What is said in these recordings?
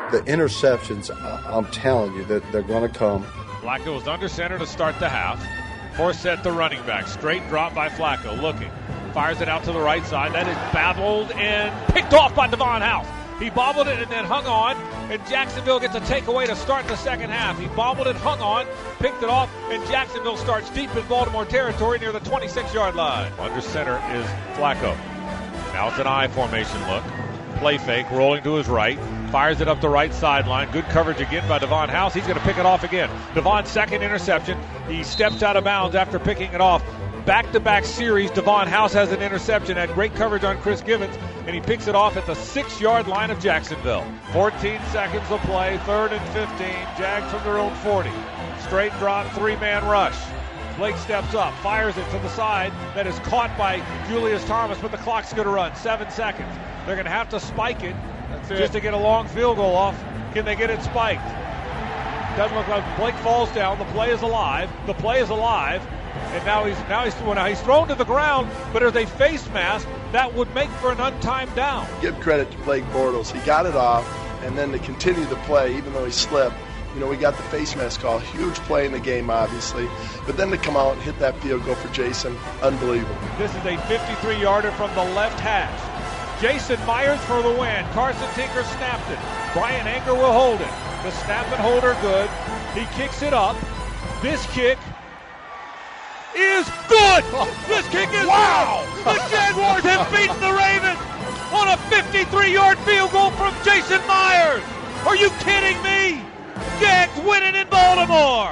The interceptions, I'm telling you, that they're going to come. Flacco was under center to start the half. Forsett, the running back. Straight drop by Flacco. Looking. Fires it out to the right side. That is babbled and picked off by Devon House. He bobbled it and then hung on, and Jacksonville gets a takeaway to start the second half. He bobbled it, hung on, picked it off, and Jacksonville starts deep in Baltimore territory near the 26-yard line. Under center is Flacco. Now it's an I formation look. Play fake, rolling to his right. Fires it up the right sideline. Good coverage again by Devon House. He's going to pick it off again. Devon's second interception. He steps out of bounds after picking it off. Back-to-back series, Devon House has an interception, had great coverage on Chris Givens, and he picks it off at the 6-yard line of Jacksonville. 14 seconds of play, 3rd and 15. Jags from their own 40. Straight drop, 3-man rush. Blake steps up, fires it to the side. That is caught by Julius Thomas, but the clock's going to run. 7 seconds. They're going to have to spike it just to get a long field goal off. Can they get it spiked? Doesn't look like Blake falls down. The play is alive. And now he's thrown to the ground, but there's a face mask that would make for an untimed down. Give credit to Blake Bortles. He got it off, and then to continue the play, even though he slipped, we got the face mask call. Huge play in the game, obviously. But then to come out and hit that field goal for Jason, unbelievable. This is a 53-yarder from the left hash. Jason Myers for the win. Carson Tinker snapped it. Brian Anger will hold it. The snap and hold are good. He kicks it up. This kick is good. This kick is wow. The Jaguars have beaten the Ravens on a 53-yard field goal from Jason Myers. Are you kidding me? Jags winning in Baltimore.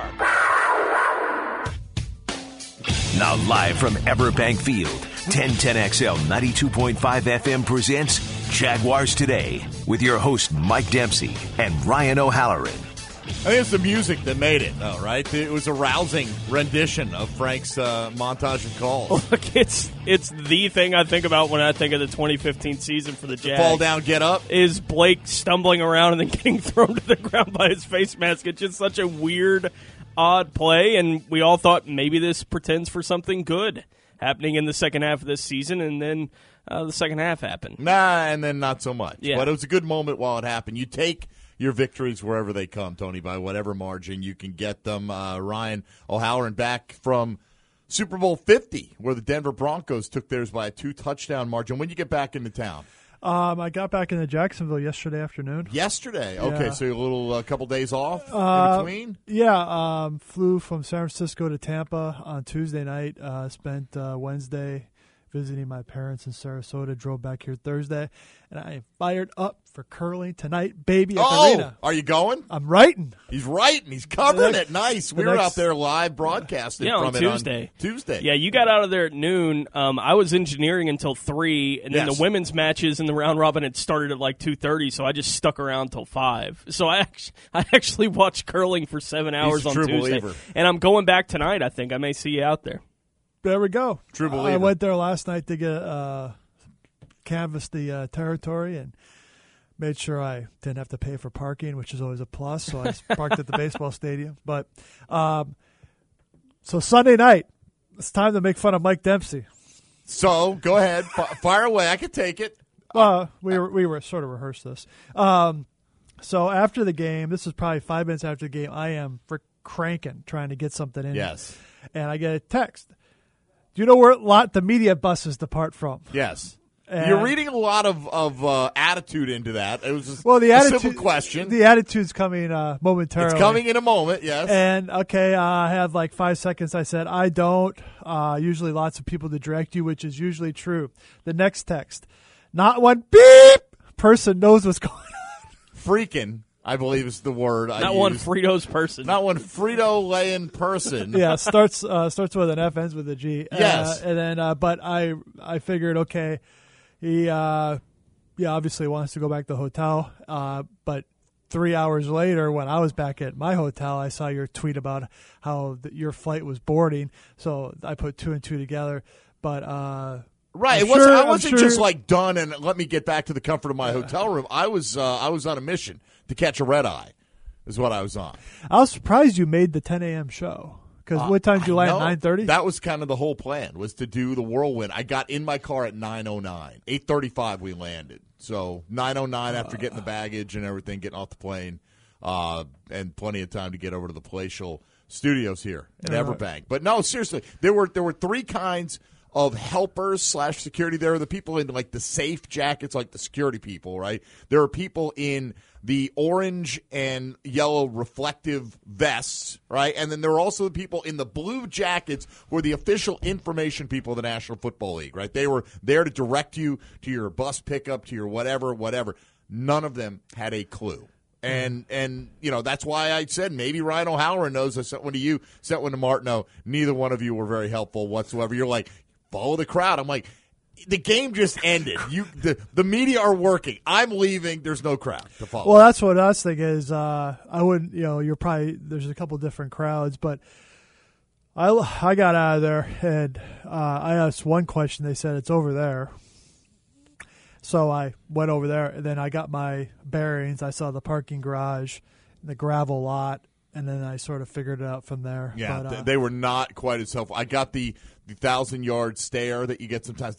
Now live from Everbank Field, 1010XL 92.5 FM presents Jaguars Today with your host Mike Dempsey and Ryan O'Halloran. I think it's the music that made it, though, right? It was a rousing rendition of Frank's montage of calls. Look, it's the thing I think about when I think of the 2015 season for the Jags. Fall down, get up. Is Blake stumbling around and then getting thrown to the ground by his face mask. It's just such a weird, odd play, and we all thought maybe this pretends for something good happening in the second half of this season, and then the second half happened. And then not so much. Yeah. But it was a good moment while it happened. You take your victories wherever they come, Tony, by whatever margin you can get them. Ryan O'Halloran back from Super Bowl 50, where the Denver Broncos took theirs by a 2-touchdown margin. When did you get back into town? I got back into Jacksonville yesterday afternoon. Yesterday? Yeah. Okay, so a little couple days off in between? Yeah, flew from San Francisco to Tampa on Tuesday night, spent Wednesday visiting my parents in Sarasota, drove back here Thursday, and I am fired up for curling tonight, baby, at the arena. Are you going? I'm writing. He's writing. He's covering it. Nice. We were out there live broadcasting from on Tuesday. On Tuesday. Yeah, you got out of there at noon. I was engineering until 3, and then the women's matches in the round robin had started at like 2:30, so I just stuck around till 5. So I actually watched curling for 7 hours on Tuesday. Believer. And I'm going back tonight, I think. I may see you out there. There we go. True believer. I went there last night to get canvass the territory and made sure I didn't have to pay for parking, which is always a plus. So I parked at the baseball stadium. But so Sunday night, it's time to make fun of Mike Dempsey. So go ahead, fire away. I can take it. We were sort of rehearsed this. So after the game, this is probably 5 minutes after the game. I am for cranking trying to get something in. Yes. And I get a text. Do you know where the media buses depart from? Yes. And you're reading a lot of attitude into that. It was just the a simple question. The attitude's coming momentarily. It's coming in a moment, yes. And, okay, I have like 5 seconds. I said, I don't. Usually lots of people to direct you, which is usually true. The next text. Not one beep person knows what's going on. Freaking, I believe is the word I Not used. one Fritos person. Not one Frito-laying person. Yeah, starts with an F, ends with a G. Yes. And then, but I figured, okay, he obviously wants to go back to the hotel. But 3 hours later, when I was back at my hotel, I saw your tweet about how your flight was boarding. So I put 2 and 2 together. But right, I wasn't just like done and let me get back to the comfort of my hotel room. I was on a mission to catch a red eye, is what I was on. I was surprised you made the 10 a.m. show. Because what time did you land? 9:30. That was kind of the whole plan, was to do the whirlwind. I got in my car at 9:09. 8:35 we landed. So 9:09 after getting the baggage and everything, getting off the plane, and plenty of time to get over to the Palatial Studios here at Everbank. But no, seriously, there were three kinds of helpers / security. There are the people in like the safe jackets, like the security people, right? There are people in the orange and yellow reflective vests, right? And then there are also the people in the blue jackets who are the official information people of the National Football League, right? They were there to direct you to your bus pickup, to your whatever. None of them had a clue. And that's why I said maybe Ryan O'Halloran knows. I sent one to you, sent one to Martineau. Neither one of you were very helpful whatsoever. You're like, follow the crowd. I'm like, the game just ended. The media are working. I'm leaving. There's no crowd to follow. Well, that's what I was thinking is I wouldn't, you're probably, there's a couple different crowds, but I got out of there and I asked one question. They said, it's over there. So I went over there and then I got my bearings. I saw the parking garage, the gravel lot, and then I sort of figured it out from there. Yeah, but, they were not quite as helpful. I got the 1,000-yard stare that you get sometimes.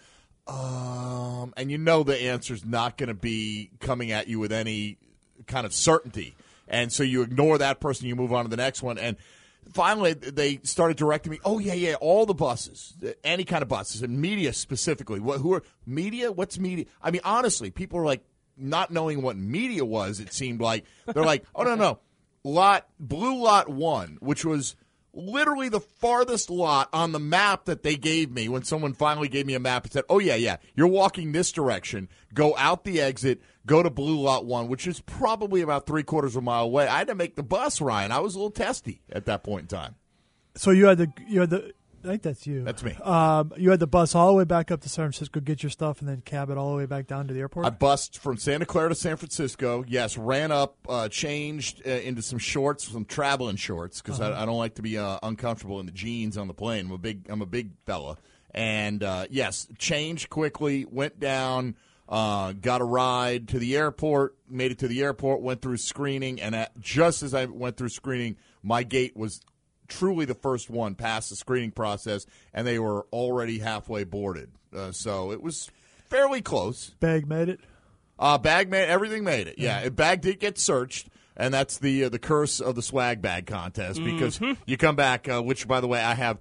And the answer's not going to be coming at you with any kind of certainty. And so you ignore that person, you move on to the next one. And finally, they started directing me, all the buses, any kind of buses, and media specifically. Who are media? What's media? I mean, honestly, people are like not knowing what media was, it seemed like. They're like, oh, no. Blue lot 1, which was literally the farthest lot on the map that they gave me when someone finally gave me a map and said, you're walking this direction, go out the exit, go to blue lot 1, which is probably about 3/4 of a mile away. I had to make the bus, Ryan. I was a little testy at that point in time. So you had the I think that's you. That's me. You had the bus all the way back up to San Francisco, get your stuff, and then cab it all the way back down to the airport? I bussed from Santa Clara to San Francisco. Yes, ran up, changed into some shorts, some traveling shorts, because I don't like to be uncomfortable in the jeans on the plane. I'm a big fella. And, changed quickly, went down, got a ride to the airport, made it to the airport, went through screening, and just as I went through screening, my gate was truly the first one past the screening process, and they were already halfway boarded. So it was fairly close. Bag made it? Everything made it, yeah. Bag did get searched, and that's the curse of the swag bag contest, because you come back, which, by the way, I have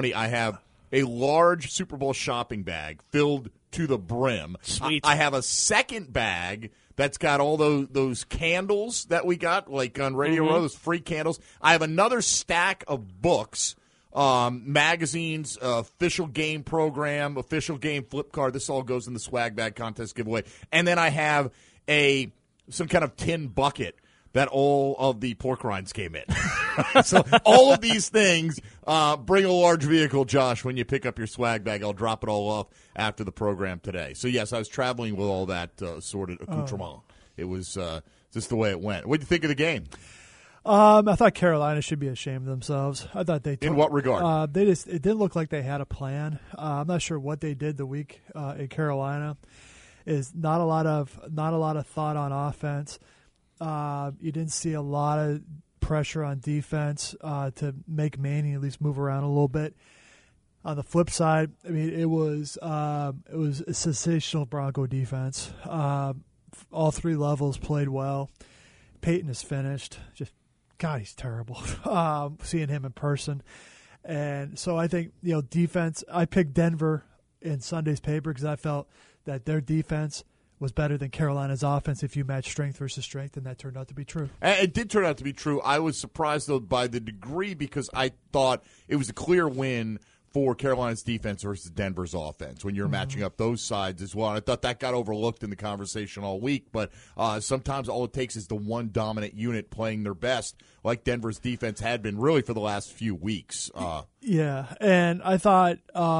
a large Super Bowl shopping bag filled to the brim. Sweet. I have a second bag that's got all those candles that we got, like on Radio Row, those free candles. I have another stack of books, magazines, official game program, official game flip card. This all goes in the swag bag contest giveaway. And then I have some kind of tin bucket that all of the pork rinds came in. So all of these things, bring a large vehicle, Josh, when you pick up your swag bag. I'll drop it all off after the program today. So, yes, I was traveling with all that sorted accoutrement. It was just the way it went. What did you think of the game? I thought Carolina should be ashamed of themselves. I thought they in what regard? It didn't look like they had a plan. I'm not sure what they did the week in Carolina. Is not a lot of thought on offense. You didn't see a lot of pressure on defense to make Manning at least move around a little bit. On the flip side, I mean, it was a sensational Bronco defense. All three levels played well. Peyton is finished. God, he's terrible. Seeing him in person. And so I think, defense, I picked Denver in Sunday's paper because I felt that their defense was better than Carolina's offense if you match strength versus strength, and that turned out to be true. It did turn out to be true. I was surprised, though, by the degree, because I thought it was a clear win for Carolina's defense versus Denver's offense when you're matching up those sides as well. And I thought that got overlooked in the conversation all week, but sometimes all it takes is the one dominant unit playing their best, like Denver's defense had been really for the last few weeks. Yeah, and I thought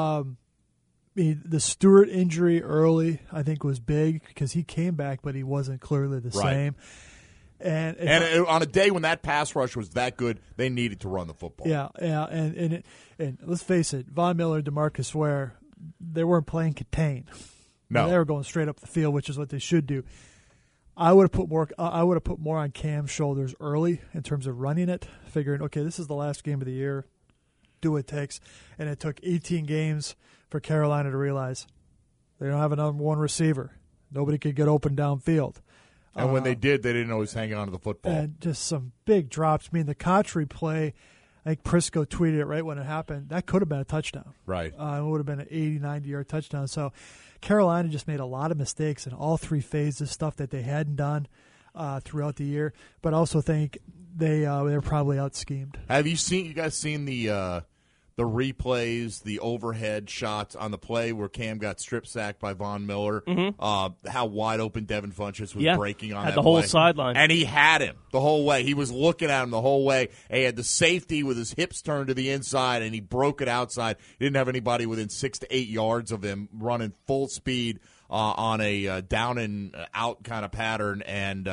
the Stewart injury early, I think, was big because he came back, but he wasn't clearly the same. And on a day when that pass rush was that good, they needed to run the football. Yeah, and let's face it, Von Miller, DeMarcus Ware, they weren't playing contain. No, they were going straight up the field, which is what they should do. I would have put more on Cam's shoulders early in terms of running it, figuring, okay, this is the last game of the year. do what it takes. And it took 18 games for Carolina to realize they don't have a number one receiver. Nobody could get open downfield. And when they did, they didn't always hang on to the football. And just some big drops. I mean, the Cotchery play, I think Prisco tweeted it right when it happened. That could have been a touchdown. Right. It would have been an 80, 90-yard touchdown. So Carolina just made a lot of mistakes in all three phases, stuff that they hadn't done throughout the year. But I also think they're probably out-schemed. Have you guys seen the replays, the overhead shots on the play where Cam got strip sacked by Von Miller? Mm-hmm. How wide open Devin Funchess was breaking on had that the whole play. sideline. And he had him the whole way. He was looking at him the whole way. He had the safety with his hips turned to the inside, and he broke it outside. He didn't have anybody within 6 to 8 yards of him running full speed on a down and out kind of pattern, and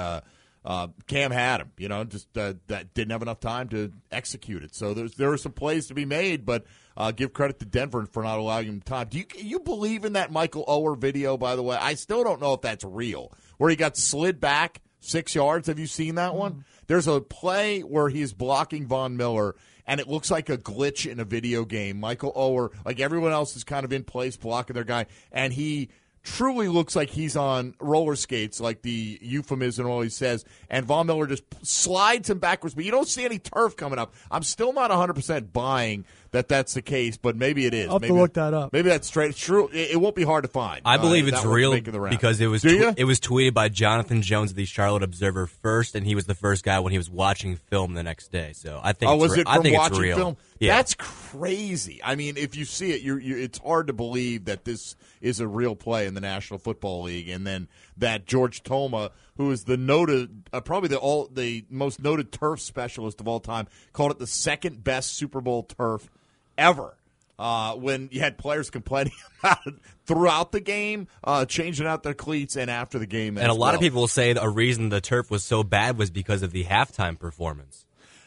Cam had him, just that didn't have enough time to execute it. So there were some plays to be made, but give credit to Denver for not allowing him time. Do you believe in that Michael Oher video, by the way? I still don't know if that's real, where he got slid back 6 yards. Have you seen that one? There's a play where he's blocking Von Miller, and it looks like a glitch in a video game. Michael Oher, like everyone else, is kind of in place blocking their guy, and he truly looks like he's on roller skates, like the euphemism always says, and Von Miller just slides him backwards, but you don't see any turf coming up. I'm still not 100% buying that that's the case, but maybe it is. I'll have to look that up. Maybe that's straight. It's true. It won't be hard to find. I believe it's real because it was tweeted by Jonathan Jones of the Charlotte Observer first, and he was the first guy when he was watching film the next day. So I think it's real. Film? Yeah. That's crazy. I mean, if you see it, it's hard to believe that this is a real play in the National Football League, and then that George Toma, who is the noted, probably the most noted turf specialist of all time, called it the second best Super Bowl turf ever. When you had players complaining about it throughout the game, changing out their cleats, and after the game and a lot of people will say a reason the turf was so bad was because of the halftime performance.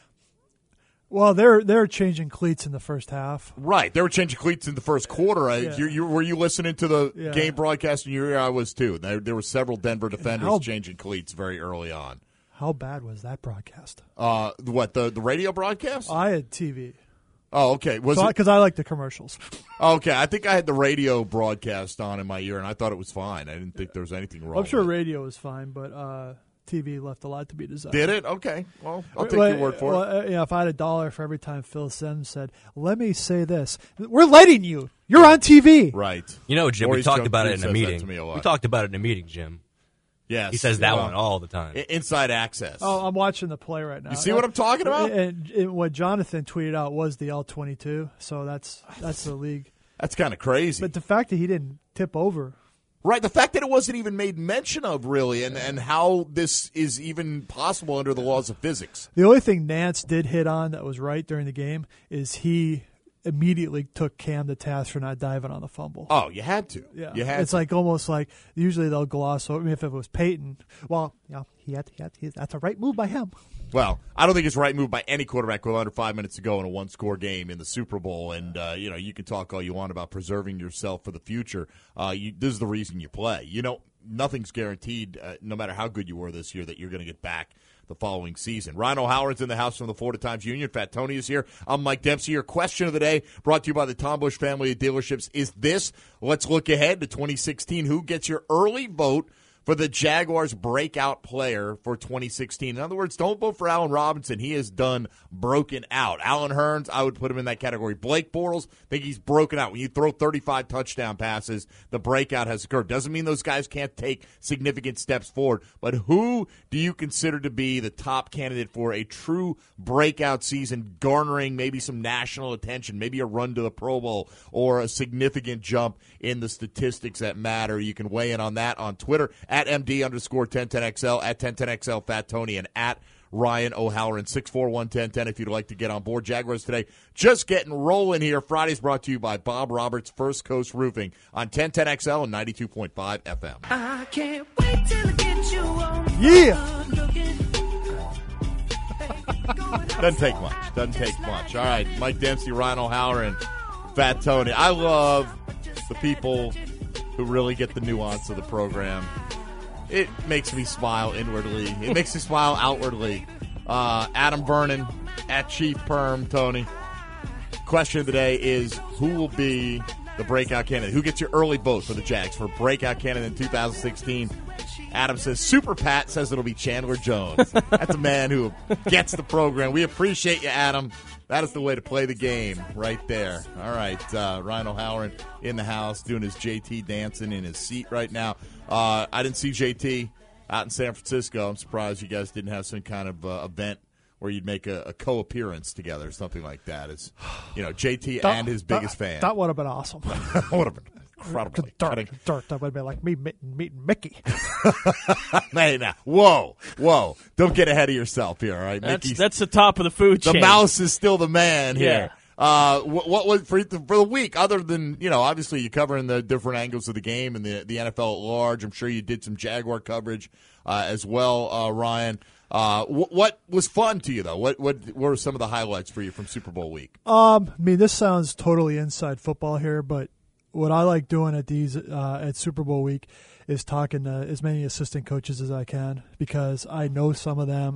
Well, they're changing cleats in the first half. Right. They were changing cleats in the first quarter. Were you listening to the game broadcast in your ear? I was too. There were several Denver defenders changing cleats very early on. How bad was that broadcast? The radio broadcast? I had TV. Oh, okay. Because I like the commercials. Okay, I think I had the radio broadcast on in my ear, and I thought it was fine. I didn't think there was anything wrong. I'm sure with it. radio was fine, but TV left a lot to be desired. Did it? Okay. Well, I'll take your word for it. If I had $1 for every time Phil Simms said, "Let me say this, we're letting you. You're on TV." Right. Jim, we talked about it in a meeting. We talked about it in a meeting, Jim. Yes. He says that one all the time. Inside access. Oh, I'm watching the play right now. You see what I'm talking about? And what Jonathan tweeted out was the L22, so that's the league. That's kind of crazy. But the fact that he didn't tip over. Right, the fact that it wasn't even made mention of, really, and how this is even possible under the laws of physics. The only thing Nance did hit on that was right during the game is he immediately took Cam to task for not diving on the fumble. Oh, you had to. Yeah, it's like almost like usually they'll gloss over. I mean, if it was Peyton, well, that's a right move by him. Well, I don't think it's the right move by any quarterback with under 5 minutes to go in a one-score game in the Super Bowl. And, you can talk all you want about preserving yourself for the future. This is the reason you play. Nothing's guaranteed, no matter how good you were this year, that you're going to get back the following season. Ryan O'Halloran's in the house from the Florida Times Union. Fat Tony is here. I'm Mike Dempsey. Your question of the day brought to you by the Tom Busch family of dealerships is this. Let's look ahead to 2016. Who gets your early vote for the Jaguars' breakout player for 2016? In other words, don't vote for Allen Robinson. He has done broken out. Allen Hurns, I would put him in that category. Blake Bortles, I think he's broken out. When you throw 35 touchdown passes, the breakout has occurred. Doesn't mean those guys can't take significant steps forward, but who do you consider to be the top candidate for a true breakout season, garnering maybe some national attention, maybe a run to the Pro Bowl, or a significant jump in the statistics that matter? You can weigh in on that on Twitter at MD_1010XL, at 1010XL Fat Tony, and at Ryan O'Halloran, 641-1010 if you'd like to get on board. Jaguars today just getting rolling here. Friday's brought to you by Bob Roberts, First Coast Roofing on 1010XL and 92.5 FM. I can't wait till I get you on. Yeah! Doesn't take much. All right, Mike Dempsey, Ryan O'Halloran, Fat Tony. I love the people who really get the nuance of the program. It makes me smile inwardly. It makes me smile outwardly. Adam Vernon, at Chief Perm, Tony. question of the day is who will be the breakout candidate? Who gets your early vote for the Jags for breakout candidate in 2016? Adam says, Super Pat says it'll be Chandler Jones. That's a man who gets the program. We appreciate you, Adam. That is the way to play the game right there. All right, Ryan O'Halloran in the house doing his JT dancing in his seat right now. I didn't see JT out in San Francisco. I'm surprised you guys didn't have some kind of event where you'd make a co-appearance together, something like that. As JT and his biggest fan. That would have been awesome. Would have been incredible. Dirt. That would have been like me meeting Mickey. Hey, now, whoa! Don't get ahead of yourself here, all right? That's the top of the food chain. The mouse is still the man Yeah. here. What was for the week? Other than obviously you covering the different angles of the game and the NFL at large. I'm sure you did some Jaguar coverage as well, Ryan. What was fun to you though? What were some of the highlights for you from Super Bowl week? This sounds totally inside football here, but what I like doing at these at Super Bowl week is talking to as many assistant coaches as I can, because I know some of them.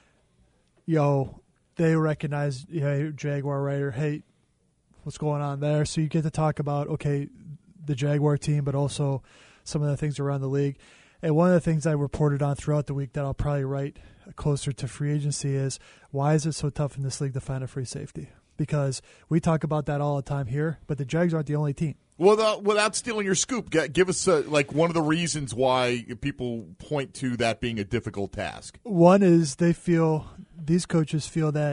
They recognize, Jaguar writer, hey, what's going on there? So you get to talk about, the Jaguar team, but also some of the things around the league. And one of the things I reported on throughout the week that I'll probably write closer to free agency is, why is it so tough in this league to find a free safety? Because we talk about that all the time here, but the Jags aren't the only team. Well, without stealing your scoop, give us one of the reasons why people point to that being a difficult task. One is these coaches feel that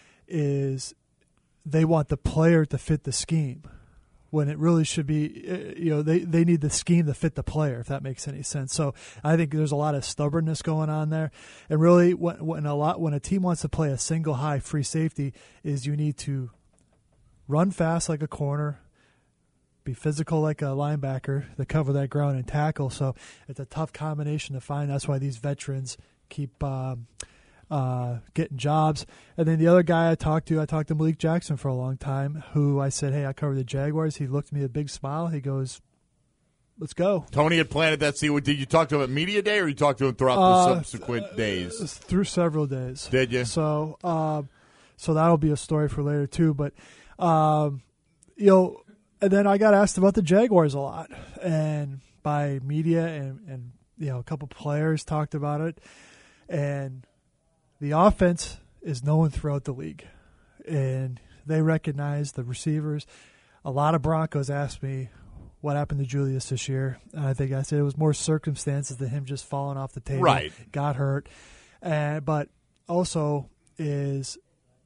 they want the player to fit the scheme, when it really should be, they need the scheme to fit the player, if that makes any sense. So I think there's a lot of stubbornness going on there. And really, when a team wants to play a single high free safety, is you need to run fast like a corner, be physical like a linebacker to cover that ground and tackle. So it's a tough combination to find. That's why these veterans keep getting jobs. And then the other guy I talked to Malik Jackson for a long time, who I said, hey, I cover the Jaguars. He looked at me with a big smile. He goes, let's go. Tony had planted that seed. Did you talk to him at media day, or you talked to him throughout the subsequent days? Through several days. Did you? So that'll be a story for later too. But and then I got asked about the Jaguars a lot, and by media and a couple players talked about it, and the offense is known throughout the league, and they recognize the receivers. A lot of Broncos asked me what happened to Julius this year, and I think I said it was more circumstances than him just falling off the table. Right. Got hurt. But also is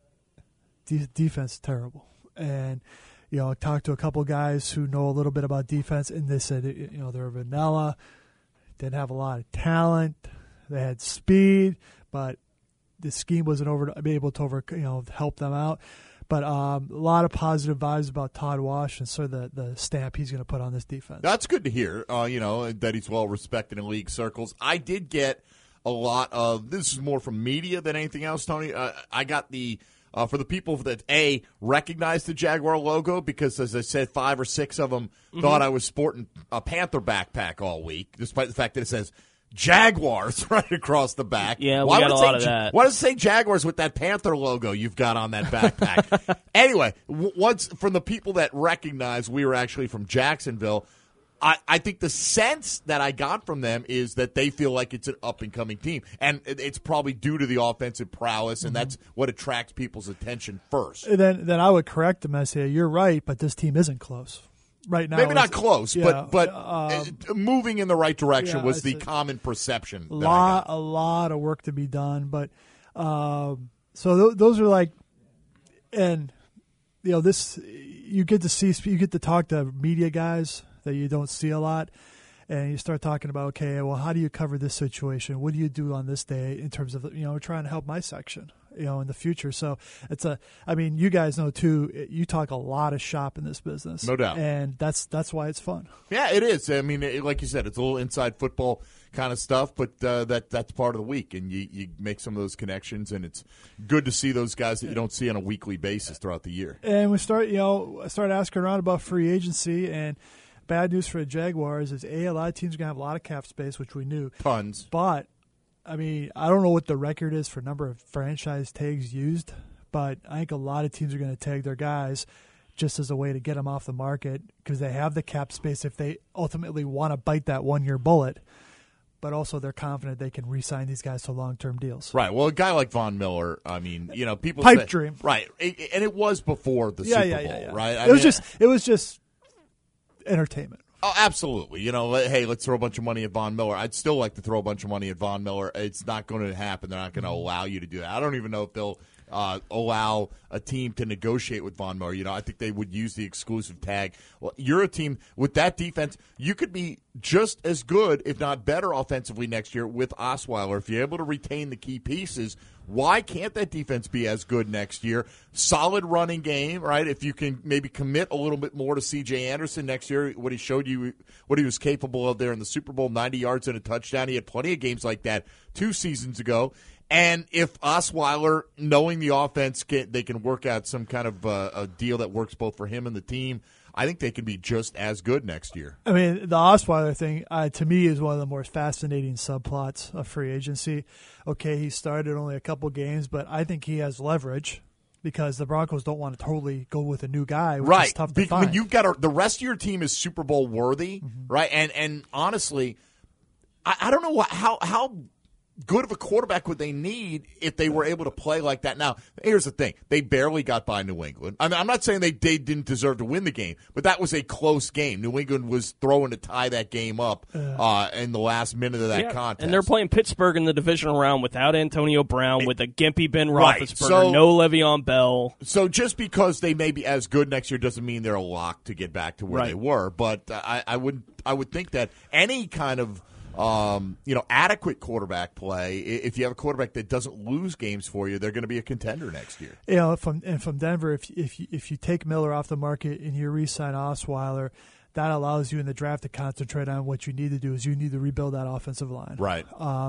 defense terrible. And, I talked to a couple guys who know a little bit about defense, and they said, they're vanilla, didn't have a lot of talent, they had speed, but the scheme wasn't able to help them out. But a lot of positive vibes about Todd Wash and sort of the stamp he's going to put on this defense. That's good to hear, that he's well respected in league circles. I did get a lot of, this is more from media than anything else, Tony. I got for the people that, recognized the Jaguar logo, because, as I said, 5 or 6 of them thought I was sporting a Panther backpack all week, despite the fact that it says Jaguars right across the back. Yeah, we got a lot of that. Why does it say Jaguars with that Panther logo you've got on that backpack? Anyway, once from the people that recognize we were actually from Jacksonville, I think the sense that I got from them is that they feel like it's an up-and-coming team. And it's probably due to the offensive prowess, and that's what attracts people's attention first. And then I would correct them and say, you're right, but this team isn't close. Right now, maybe not close, but moving in the right direction was the common perception. A lot of work to be done, but so those are like, and this you get to talk to media guys that you don't see a lot, and you start talking about, okay, well, how do you cover this situation? What do you do on this day in terms of trying to help my section? In the future. So you guys know too, you talk a lot of shop in this business. No doubt. And that's why it's fun. Yeah, it is. I mean, like you said, it's a little inside football kind of stuff, but that's part of the week, and you make some of those connections, and it's good to see those guys that you don't see on a weekly basis throughout the year. And we start asking around about free agency, and bad news for the Jaguars is a lot of teams are going to have a lot of cap space, which we knew. Tons. But I don't know what the record is for number of franchise tags used, but I think a lot of teams are going to tag their guys just as a way to get them off the market because they have the cap space if they ultimately want to bite that 1-year bullet. But also they're confident they can re-sign these guys to long-term deals. Right. Well, a guy like Von Miller, I mean, people pipe say, dream. Right. And it was before the Super Bowl, right? It was just entertainment. Oh, absolutely. Hey, let's throw a bunch of money at Von Miller. I'd still like to throw a bunch of money at Von Miller. It's not going to happen. They're not going to allow you to do that. I don't even know if they'll allow a team to negotiate with Von Miller. I think they would use the exclusive tag. Well, you're a team with that defense. You could be just as good, if not better, offensively next year with Osweiler. If you're able to retain the key pieces, why can't that defense be as good next year? Solid running game, right? If you can maybe commit a little bit more to C.J. Anderson next year, what he showed you, what he was capable of there in the Super Bowl, 90 yards and a touchdown. He had plenty of games like that 2 seasons ago. And if Osweiler, knowing the offense, they can work out some kind of a deal that works both for him and the team, I think they can be just as good next year. I mean, the Osweiler thing, to me, is one of the more fascinating subplots of free agency. Okay, he started only a couple games, but I think he has leverage because the Broncos don't want to totally go with a new guy, which is tough to find. When you've got the rest of your team is Super Bowl worthy, right? And honestly, I don't know how good of a quarterback would they need if they were able to play like that? Now, here's the thing. They barely got by New England. I mean, I'm not saying they didn't deserve to win the game, but that was a close game. New England was throwing to tie that game up in the last minute of that contest. And they're playing Pittsburgh in the divisional round without Antonio Brown, with a gimpy Ben Roethlisberger, no Le'Veon Bell. So just because they may be as good next year doesn't mean they're a lock to get back to where they were. But I would think that any kind of adequate quarterback play. If you have a quarterback that doesn't lose games for you, they're going to be a contender next year. From Denver, if you take Miller off the market and you re-sign Osweiler, that allows you in the draft to concentrate on what you need to do. Is you need to rebuild that offensive line. Right.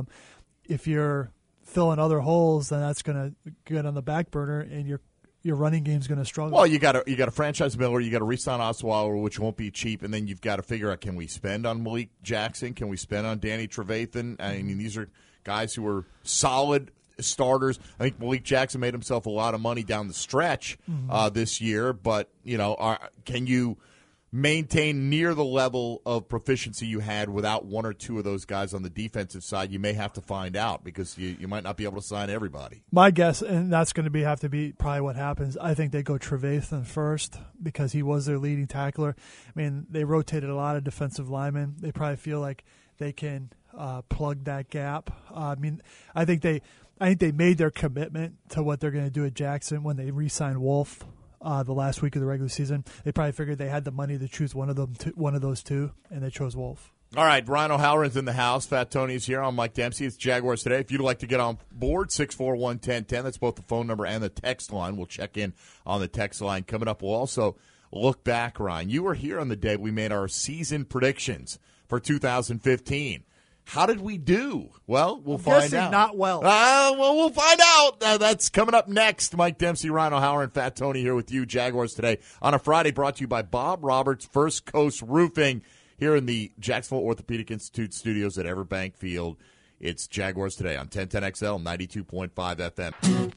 If you're filling other holes, then that's going to get on the back burner, and your running game's going to struggle. Well, you got to franchise Miller, you got to re-sign Osweiler, which won't be cheap, and then you've got to figure out, can we spend on Malik Jackson? Can we spend on Danny Trevathan? I mean, these are guys who are solid starters. I think Malik Jackson made himself a lot of money down the stretch this year, but can you maintain near the level of proficiency you had without one or two of those guys on the defensive side? You may have to find out because you might not be able to sign everybody. My guess, and that's going to have to be probably what happens, I think they go Trevathan first because he was their leading tackler. I mean, they rotated a lot of defensive linemen. They probably feel like they can plug that gap. I think they made their commitment to what they're going to do at Jackson when they re-signed Wolf. The last week of the regular season, they probably figured they had the money to choose one of those two, and they chose Wolf. All right, Ryan O'Halloran's in the house. Fat Tony's here. I'm Mike Dempsey. It's Jaguars Today. If you'd like to get on board, 641-1010. That's both the phone number and the text line. We'll check in on the text line. Coming up, we'll also look back, Ryan. You were here on the day we made our season predictions for 2015. How did we do? Well, we'll find out. Not well. We'll find out. That's coming up next. Mike Dempsey, Ryan O'Halloran, Fat Tony here with you. Jaguars Today on a Friday, brought to you by Bob Roberts, First Coast Roofing, here in the Jacksonville Orthopedic Institute studios at Everbank Field. It's Jaguars Today on 1010XL, 92.5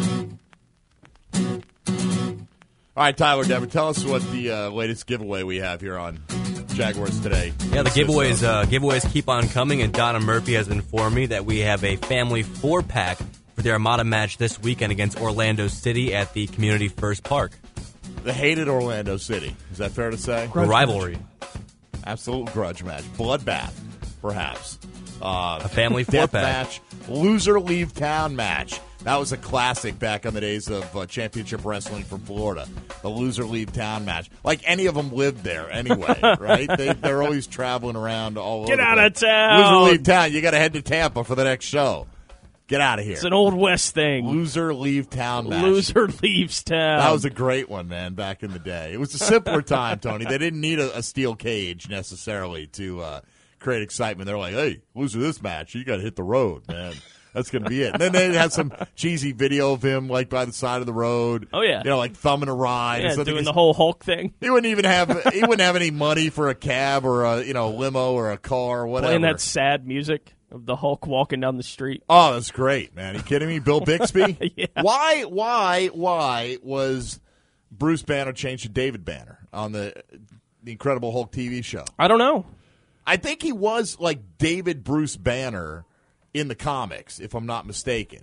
FM. All right, Tyler Dever, tell us what the latest giveaway we have here on Jaguars Today. Yeah, the giveaways keep on coming, and Donna Murphy has informed me that we have a family 4-pack for the Armada match this weekend against Orlando City at the Community First Park. The hated Orlando City. Is that fair to say? The rivalry. Absolute grudge match. Bloodbath, perhaps. A family 4-pack. Death match. Loser leave town match. That was a classic back in the days of championship wrestling from Florida. The loser leave town match. Like any of them lived there anyway, right? They're always traveling around all over. Get out of town. Loser leave town. You got to head to Tampa for the next show. Get out of here. It's an Old West thing. Loser leave town match. Loser leaves town. That was a great one, man, back in the day. It was a simpler time, Tony. They didn't need a steel cage necessarily to create excitement. They're like, hey, loser this match, you got to hit the road, man. That's going to be it. And then they had some cheesy video of him, like, by the side of the road. Oh, yeah. Like, thumbing a ride. Yeah, doing the whole Hulk thing. He wouldn't have any money for a cab or a limo or a car or whatever. Playing that sad music. of the Hulk walking down the street. Oh, that's great, man. Are you kidding me? Bill Bixby? Yeah. Why was Bruce Banner changed to David Banner on the Incredible Hulk TV show? I don't know. I think he was like David Bruce Banner in the comics, if I'm not mistaken.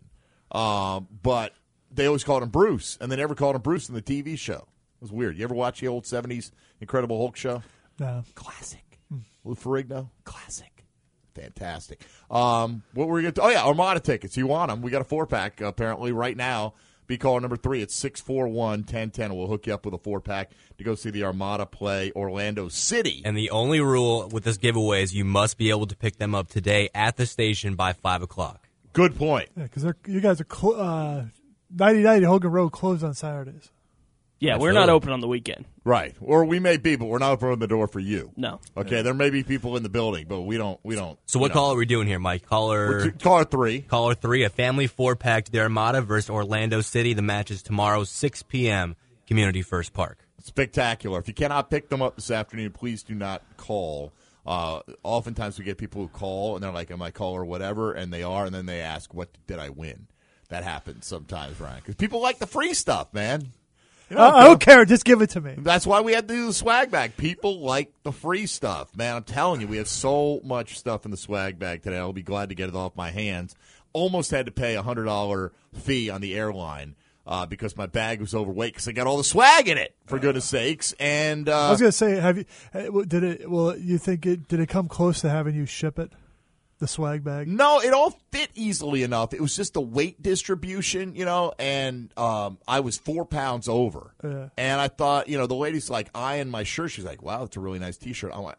But they always called him Bruce, and they never called him Bruce in the TV show. It was weird. You ever watch the old 70s Incredible Hulk show? No. Classic. Lou Ferrigno? Classic. Fantastic. What were we going to? Oh, yeah, Armada tickets. You want them? We got a 4-pack apparently right now. Be caller number 3 at 641-1010. We'll hook you up with a 4-pack to go see the Armada play Orlando City. And the only rule with this giveaway is you must be able to pick them up today at the station by 5 o'clock. Good point. Yeah, because you guys are 9090 Hogan Road closed on Saturdays. Yeah, we're not open on the weekend. Right. Or we may be, but we're not opening the door for you. No. Okay, there may be people in the building, but we don't. So what call are we doing here, Mike? Caller 3. Caller 3, a family 4-pack to the Armada versus Orlando City. The match is tomorrow, 6 p.m., Community First Park. Spectacular. If you cannot pick them up this afternoon, please do not call. Oftentimes we get people who call, and they're like, am I call or whatever, and they are, and then they ask, what did I win? That happens sometimes, Ryan, because people like the free stuff, man. You know, I don't care. Just give it to me. That's why we had to do the swag bag. People like the free stuff, man. I'm telling you, we have so much stuff in the swag bag today. I'll be glad to get it off my hands. Almost had to pay a $100 fee on the airline because my bag was overweight because I got all the swag in it. For goodness sakes! And I was going to say, have you? Did it? Well, you think it? Did it come close to having you ship it? The swag bag? No, it all fit easily enough. It was just the weight distribution, and I was 4 pounds over. Yeah. And I thought, the lady's like eyeing my shirt. She's like, wow, that's a really nice T-shirt. I'm like,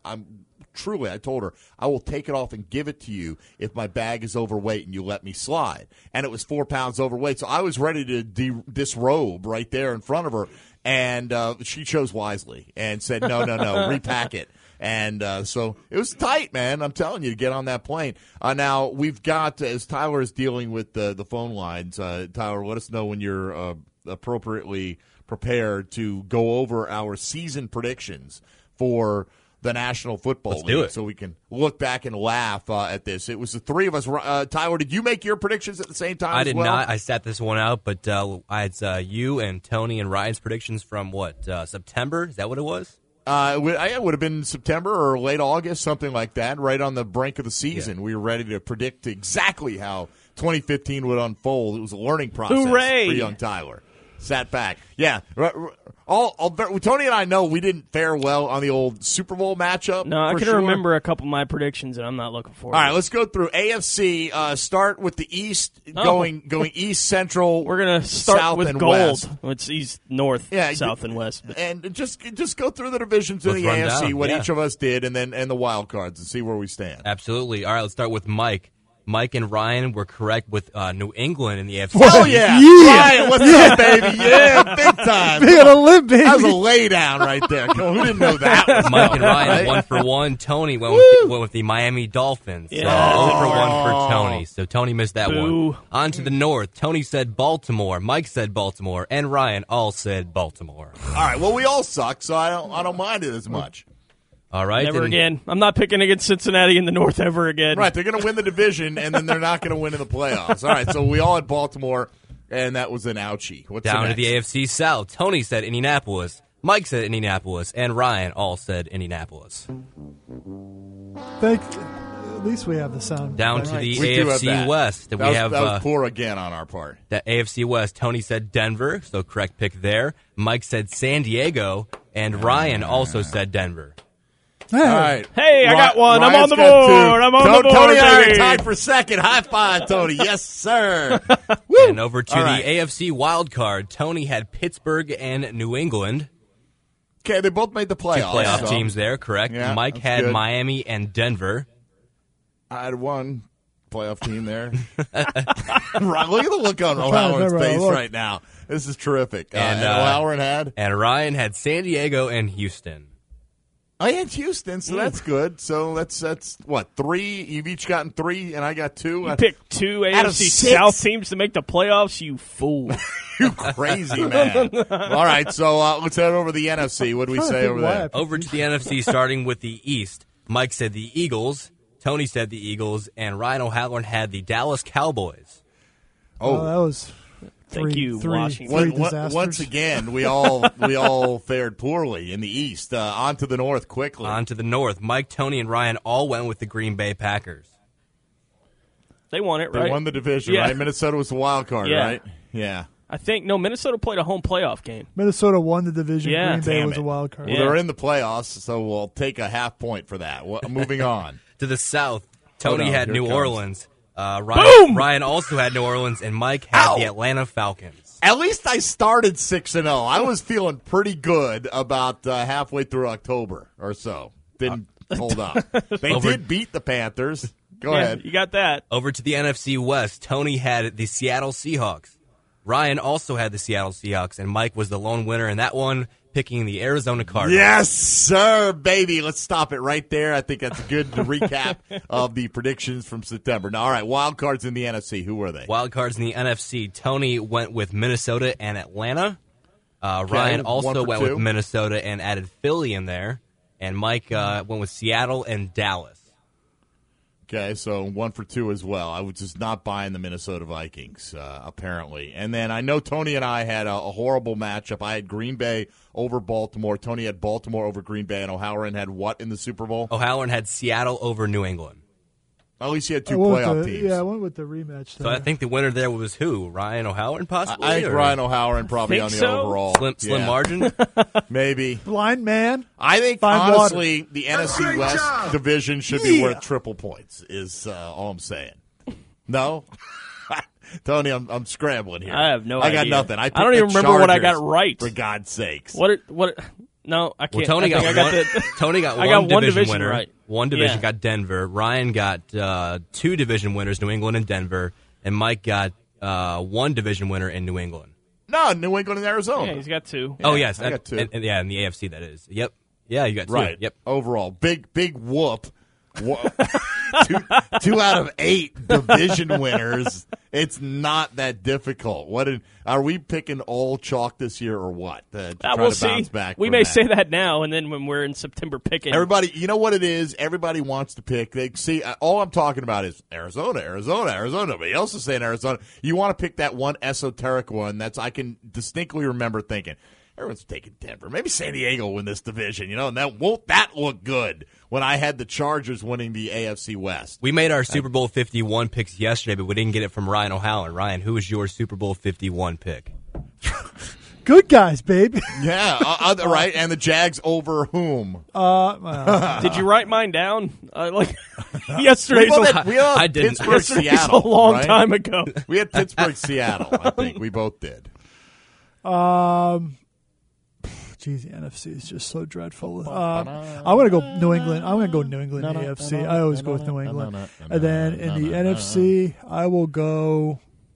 I told her, I will take it off and give it to you if my bag is overweight and you let me slide. And it was 4 pounds overweight. So I was ready to disrobe right there in front of her. And she chose wisely and said, no, repack it. And so it was tight, man. I'm telling you, to get on that plane. Now, we've got, as Tyler is dealing with the phone lines, Tyler, let us know when you're appropriately prepared to go over our season predictions for the National Football League. Do it. So we can look back and laugh at this. It was the three of us. Tyler, did you make your predictions at the same time I as did well? not. I sat this one out, but I had you and Tony and Ryan's predictions from, September? Is that what it was? It would have been September or late August, something like that, right on the brink of the season. Yeah. We were ready to predict exactly how 2015 would unfold. It was a learning process Hooray! For young Tyler. Sat back. Yeah. Tony and I know we didn't fare well on the old Super Bowl matchup. No, I can sure. remember a couple of my predictions, and I'm not looking forward. All right, let's go through AFC. Start with the East, going East, Central. We're gonna start South, with and gold. West. It's East, North, South, and West. And just go through the divisions in the AFC, what each of us did, and the wild cards, and see where we stand. Absolutely. All right, let's start with Mike. Mike and Ryan were correct with New England in the AFC. Oh, yeah. Ryan, what's up, baby? Yeah, big time. Big on a limb, baby. That was a lay down right there. Who didn't know that? Mike and Ryan, 1 for 1. Tony went with the Miami Dolphins. Yeah. 0 for 1 for Tony. So Tony missed that Boo. one. On to the North. Tony said Baltimore. Mike said Baltimore. And Ryan all said Baltimore. All right. Well, we all suck, so I don't mind it as much. All right. Never again. I'm not picking against Cincinnati in the North ever again. Right. They're going to win the division, and then they're not going to win in the playoffs. All right. So we all had Baltimore, and that was an ouchie. What's Down to next? the AFC South. Tony said Indianapolis. Mike said Indianapolis. And Ryan all said Indianapolis. At least we have the sound. Down to the We do have AFC that. West. That was poor again on our part. The AFC West. Tony said Denver, so correct pick there. Mike said San Diego, and Ryan also said Denver. Hey. All right. Hey, I got one. I'm on Ryan's the got board. two. I'm on the board, Tony and I are baby. tied for second. High five, Tony. Yes, sir. And over to All the right. AFC wild card. Tony had Pittsburgh and New England. Okay, they both made the Two playoffs. playoff so. teams there, correct? Yeah, Mike that's had good. Miami and Denver. I had one playoff team there. Right, look at the look on trying to O'Halloran's remember how it face looked. right now. This is terrific. And, And O'Halloran had? And Ryan had San Diego and Houston. I had Houston, so that's good. So that's what, 3? You've each gotten 3, and I got 2. You picked 2 Out of AFC 6? South teams to make the playoffs, you fool. You crazy man. All right, so let's head over to the NFC. What do we say over there? Over to the NFC, starting with the East. Mike said the Eagles. Tony said the Eagles, and Ryan O'Halloran had the Dallas Cowboys. Oh, that was Thank you, Washington. three disasters. Once again, we all fared poorly in the East. On to the North quickly. On to the North. Mike, Tony, and Ryan all went with the Green Bay Packers. They won it, right? They won the division, Yeah. right? Minnesota was the wild card, Yeah. right? Yeah. I think, no, Minnesota played a home playoff game. Minnesota won the division. Yeah. Green Bay Damn was it. a wild card. Well, Yeah. they're in the playoffs, so we'll take a half point for that. Moving on. To the South, Tony no, had here it New comes. Orleans. Boom! Ryan also had New Orleans, and Mike had the Atlanta Falcons. At least I started 6-0. I was feeling pretty good about halfway through October or so. Didn't hold up. They did beat the Panthers. Go Yeah, ahead. you got that. Over to the NFC West, Tony had the Seattle Seahawks. Ryan also had the Seattle Seahawks, and Mike was the lone winner in that one, picking the Arizona Cardinals. Yes, sir, baby. Let's stop it right there. I think that's good to recap of the predictions from September. Now, all right, wild cards in the NFC. Who were they? Wild cards in the NFC. Tony went with Minnesota and Atlanta. Ryan also 1 for went 2. with Minnesota and added Philly in there. And Mike went with Seattle and Dallas. Okay, so 1 for 2 as well. I was just not buying the Minnesota Vikings, apparently. And then I know Tony and I had a horrible matchup. I had Green Bay over Baltimore. Tony had Baltimore over Green Bay, and O'Halloran had what in the Super Bowl? O'Halloran had Seattle over New England. At least he had I 2 went with playoff the- teams. Yeah, I went with the rematch. So I think the winner there was who? Ryan O'Halloran, possibly? I think or Ryan O'Halloran probably Think on the so? overall. Slim Yeah, margin? maybe. blind man. I think, Find honestly, the NFC West division should be worth triple points, is all I'm saying. No? Tony, I'm scrambling here. I have no I got idea. nothing. I picked don't even the remember what I got Chargers, right. For God's sakes. What? No, I Well, can't. Tony I got think I one. the, Tony got I one got one division division winner. right. One division Yeah. got Denver. Ryan got 2 division winners, New England and Denver, and Mike got 1 division winner in New England. No, New England and Arizona. Yeah, he's got 2. Oh yes, I got 2. And yeah, in the AFC that is. Yep. Yeah, you got 2. Right. Yep. Overall, big whoop. 2 out of 8 division winners. It's not that difficult. Are we picking all chalk this year or what? To try We'll to bounce see. back We from may that? say that now, and then when we're in September picking, Everybody, you know what it is? Everybody wants to pick. They see all I'm talking about is Arizona. Nobody else is saying Arizona. You want to pick that one esoteric one that's I can distinctly remember thinking. Everyone's taking Denver. Maybe San Diego win this division, and that won't that look good when I had the Chargers winning the AFC West. We made our Super Bowl 51 picks yesterday, but we didn't get it from Ryan O'Halloran. Ryan, who was your Super Bowl 51 pick? Good guys, baby. Yeah, right. And the Jags over whom? did you write mine down? Yesterday's We both a, had- we all I had didn't. Pittsburgh, yesterday's Seattle, a long right? time ago. We had Pittsburgh, Seattle. I think we both did. Geez, the NFC is just so dreadful. I'm going to go New England. I'm going to go New England in the AFC. I always go with New England. And then in the NFC, I will go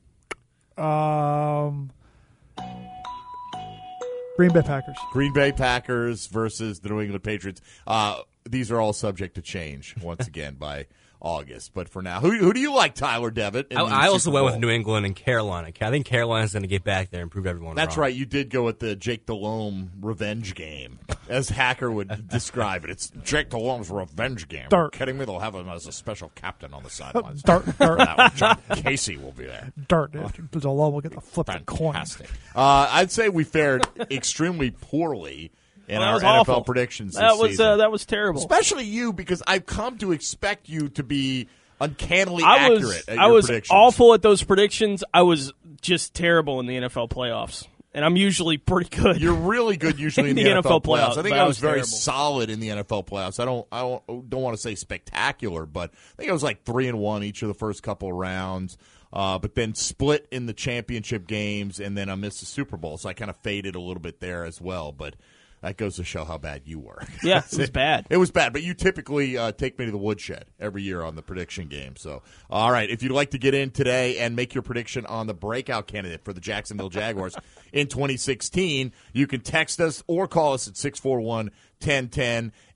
Green Bay Packers. Green Bay Packers versus the New England Patriots. These are all subject to change once again by August. But for now, who do you like, Tyler Devitt? in the I also Super went with Bowl? New England and Carolina. I think Carolina's going to get back there and prove everyone That's wrong. right. You did go with the Jake Delhomme revenge game, as Hacker would describe it. It's Jake Delhomme's revenge game. Are you kidding me? They'll have him as a special captain on the sidelines. Dart. For that one. John Casey will be there. Dart. Delhomme will get the flip the coin. Fantastic. I'd say we fared extremely poorly in That our was NFL awful. predictions this That was season. that was terrible. Especially you, because I've come to expect you to be uncannily I was accurate at I your was predictions. awful at those predictions. I was just terrible in the NFL playoffs, and I'm usually pretty good. You're really good usually in In the the NFL NFL playoffs. playoffs, I think but I I was was very terrible. solid in the NFL playoffs. I don't want to say spectacular, but I think I was like 3-1 each of the first couple of rounds. But then split in the championship games, and then I missed the Super Bowl, so I kind of faded a little bit there as well. But that goes to show how bad you were. Yeah, it was bad. It was bad, but you typically take me to the woodshed every year on the prediction game. So, all right, if you'd like to get in today and make your prediction on the breakout candidate for the Jacksonville Jaguars in 2016, you can text us or call us at 641-1010.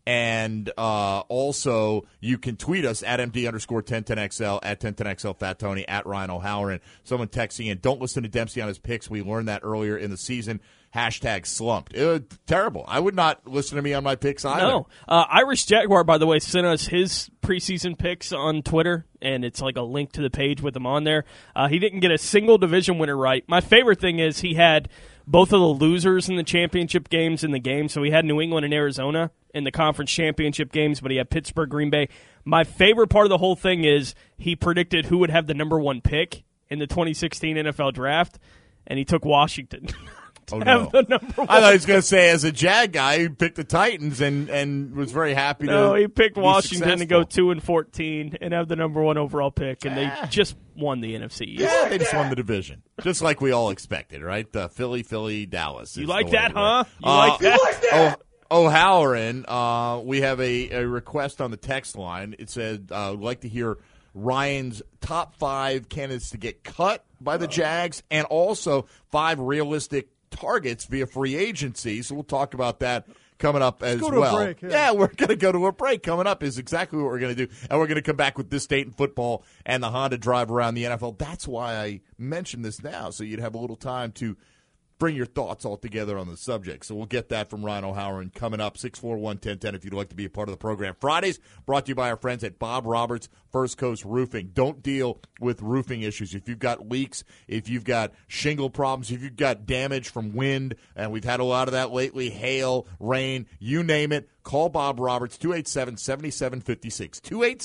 And also, you can tweet us at MD_1010XL, at 1010XL Fat Tony, at Ryan O'Halloran. Someone texting in, don't listen to Dempsey on his picks. We learned that earlier in the season. # slumped. It was terrible. I would not listen to me on my picks either. No. Irish Jaguar, by the way, sent us his preseason picks on Twitter, and it's like a link to the page with them on there. He didn't get a single division winner right. My favorite thing is he had both of the losers in the championship games in the game. So he had New England and Arizona in the conference championship games, but he had Pittsburgh, Green Bay. My favorite part of the whole thing is he predicted who would have the number 1 pick in the 2016 NFL draft, and he took Washington. Oh, no. The number 1 I thought he was going to say, as a Jag guy, he picked the Titans and was very happy to. No, he picked be Washington to successful. go 2-14 and have the number 1 overall pick, and they just won the NFC East. Yeah, they just won the division, just like we all expected, right? Philly, Dallas. You is like the way that, it went. huh? You like that? O'Halloran, we have a request on the text line. It said, would like to hear Ryan's top 5 candidates to get cut by the Jags and also 5 realistic targets via free agency. So we'll talk about that coming up as go to a well. break, yeah. We're going to go to a break. Coming up is exactly what we're going to do. And we're going to come back with This State in Football and the Honda drive around the NFL. That's why I mentioned this now, so you'd have a little time to bring your thoughts all together on the subject. So we'll get that from Ryan O'Halloran coming up, 641-1010 if you'd like to be a part of the program. Fridays brought to you by our friends at Bob Roberts First Coast Roofing. Don't deal with roofing issues. If you've got leaks, if you've got shingle problems, if you've got damage from wind, and we've had a lot of that lately, hail, rain, you name it, call Bob Roberts, 287-7756,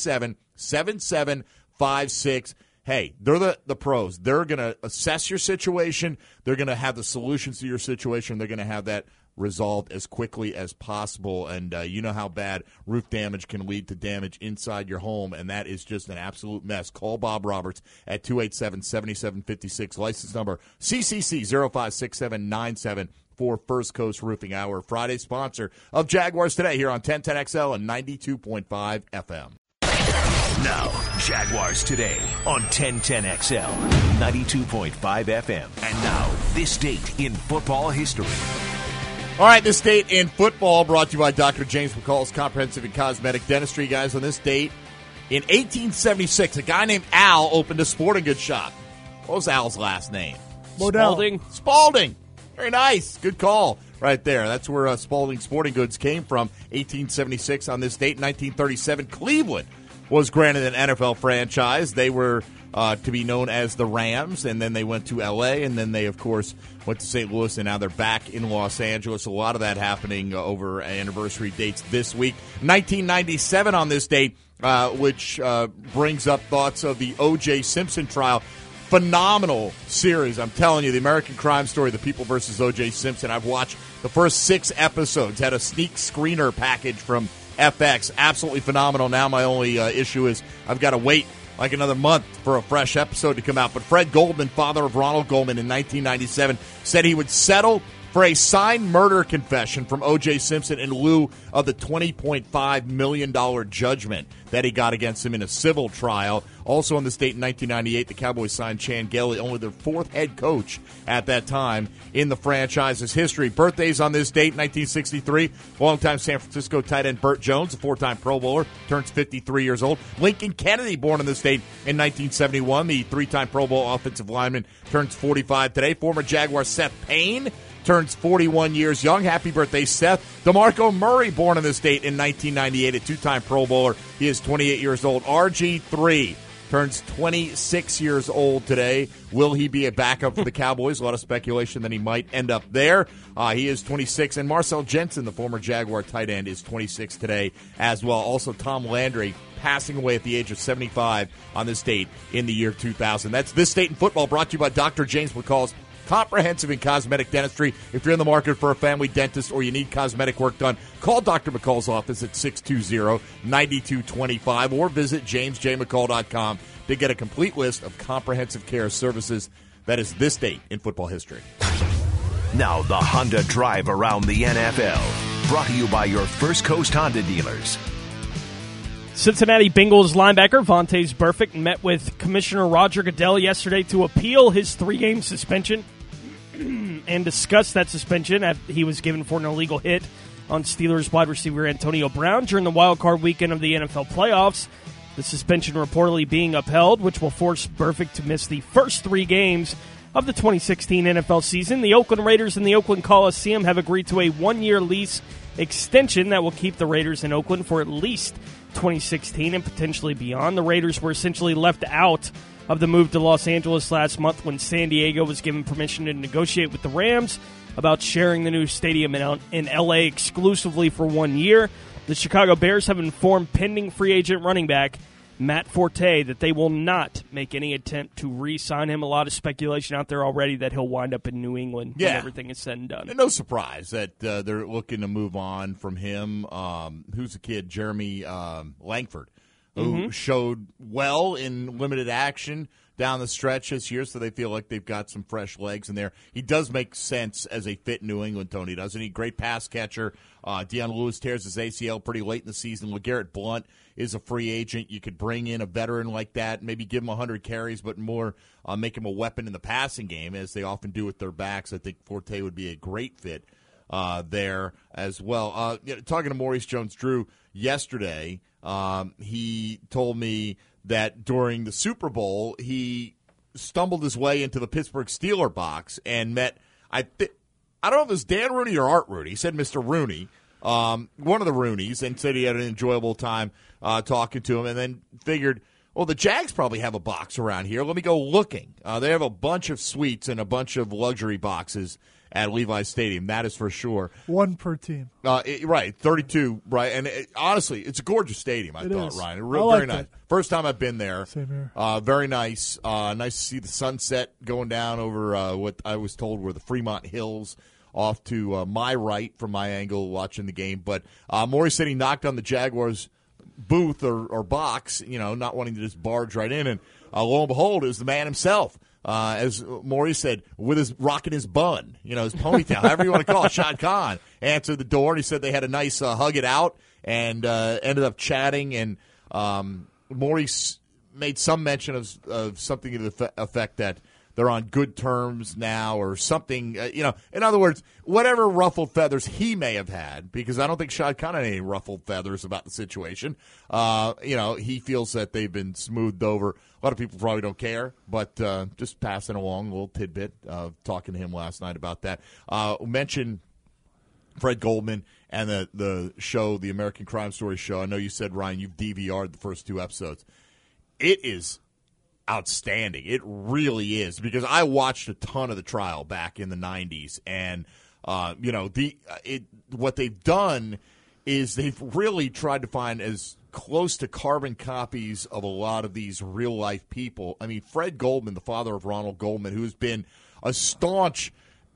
287-7756. Hey, they're the pros. They're going to assess your situation. They're going to have the solutions to your situation. They're going to have that resolved as quickly as possible. And you know how bad roof damage can lead to damage inside your home, and that is just an absolute mess. Call Bob Roberts at 287-7756. License number CCC056797 for First Coast Roofing, our Friday sponsor of Jaguars Today here on 1010XL and 92.5 FM. Now, Jaguars Today on 1010XL, 92.5 FM. And now, This Date in Football History. All right, This Date in Football brought to you by Dr. James McCall's Comprehensive and Cosmetic Dentistry. Guys, on this date, in 1876, a guy named Al opened a sporting goods shop. What was Al's last name? Spalding. Spalding. Very nice. Good call right there. That's where Spalding Sporting Goods came from. 1876 on this date. 1937, Cleveland was granted an NFL franchise. They were to be known as the Rams, and then they went to L.A., and then they, of course, went to St. Louis, and now they're back in Los Angeles. A lot of that happening over anniversary dates this week. 1997 on this date, which brings up thoughts of the O.J. Simpson trial. Phenomenal series, I'm telling you. The American Crime Story, The People versus O.J. Simpson. I've watched the first 6 episodes, had a sneak screener package from FX. Absolutely phenomenal. Now my only issue is I've got to wait like another month for a fresh episode to come out. But Fred Goldman, father of Ronald Goldman in 1997, said he would settle for a signed murder confession from O.J. Simpson in lieu of the $20.5 million judgment that he got against him in a civil trial. Also on this date in 1998, the Cowboys signed Chan Gailey, only their 4th head coach at that time in the franchise's history. Birthdays on this date, 1963, longtime San Francisco tight end Burt Jones, a 4-time Pro Bowler, turns 53 years old. Lincoln Kennedy, born on this date in 1971, the 3-time Pro Bowl offensive lineman, turns 45 today. Former Jaguar Seth Payne turns 41 years young. Happy birthday, Seth. DeMarco Murray, born on this date in 1998, a 2-time Pro Bowler. He is 28 years old. RG3 turns 26 years old today. Will he be a backup for the Cowboys? A lot of speculation that he might end up there. He is 26. And Marcel Jensen, the former Jaguar tight end, is 26 today as well. Also, Tom Landry passing away at the age of 75 on this date in the year 2000. That's This Date in Football, brought to you by Dr. James McCall's Comprehensive and Cosmetic Dentistry. If you're in the market for a family dentist or you need cosmetic work done, call Dr. McCall's office at 620-9225 or visit jamesjmccall.com to get a complete list of comprehensive care services. That is This Date in Football History. Now the Honda drive around the NFL, brought to you by your First Coast Honda dealers. Cincinnati Bengals linebacker Vontaze Burfict met with Commissioner Roger Goodell yesterday to appeal his 3-game suspension and discuss that suspension he was given for an illegal hit on Steelers wide receiver Antonio Brown during the wild card weekend of the NFL playoffs. The suspension reportedly being upheld, which will force Burfict to miss the first 3 games of the 2016 NFL season. The Oakland Raiders and the Oakland Coliseum have agreed to a 1-year lease extension that will keep the Raiders in Oakland for at least 2016 and potentially beyond. The Raiders were essentially left out of the move to Los Angeles last month when San Diego was given permission to negotiate with the Rams about sharing the new stadium in L.A. exclusively for 1 year. The Chicago Bears have informed pending free agent running back Matt Forte that they will not make any attempt to re-sign him. A lot of speculation out there already that he'll wind up in New England when everything is said and done. And no surprise that they're looking to move on from him. Who's the kid? Jeremy Langford, who showed well in limited action down the stretch this year, so they feel like they've got some fresh legs in there. He does make sense as a fit in New England, Tony, doesn't he? Great pass catcher. Deion Lewis tears his ACL pretty late in the season. LeGarrette Blount is a free agent. You could bring in a veteran like that, maybe give him 100 carries, but more make him a weapon in the passing game, as they often do with their backs. I think Forte would be a great fit there as well. Talking to Maurice Jones-Drew yesterday, he told me that during the Super Bowl, he stumbled his way into the Pittsburgh Steelers box and met, I don't know if it was Dan Rooney or Art Rooney. He said Mr. Rooney, one of the Rooneys, and said he had an enjoyable time talking to him, and then figured, well, the Jags probably have a box around here. Let me go looking. They have a bunch of suites and a bunch of luxury boxes at Levi's Stadium. That is for sure. 1 per team. Right, 32. Right, and honestly, it's a gorgeous stadium. I thought, Ryan, very nice. First time I've been there. Same here. Very nice. Nice to see the sunset going down over what I was told were the Fremont Hills, off to my right from my angle watching the game. But Maurice said he knocked on the Jaguars booth or box, not wanting to just barge right in, and lo and behold, it was the man himself. As Maurice said, with his rocking his bun, his ponytail, however you want to call it, Shad Khan answered the door, and he said they had a nice hug it out and ended up chatting. And Maurice made some mention of something to the effect that they're on good terms now or something. In other words, whatever ruffled feathers he may have had, because I don't think Shad Khan had any ruffled feathers about the situation. He feels that they've been smoothed over. A lot of people probably don't care, but just passing along a little tidbit of talking to him last night about that. Mention Fred Goldman and the show, the American Crime Story show. I know you said, Ryan, you've DVR'd the first 2 episodes. It is outstanding. It really is, because I watched a ton of the trial back in the 90s, and what they've done is they've really tried to find as close to carbon copies of a lot of these real life people. I mean, Fred Goldman, the father of Ronald Goldman, who's been a staunch,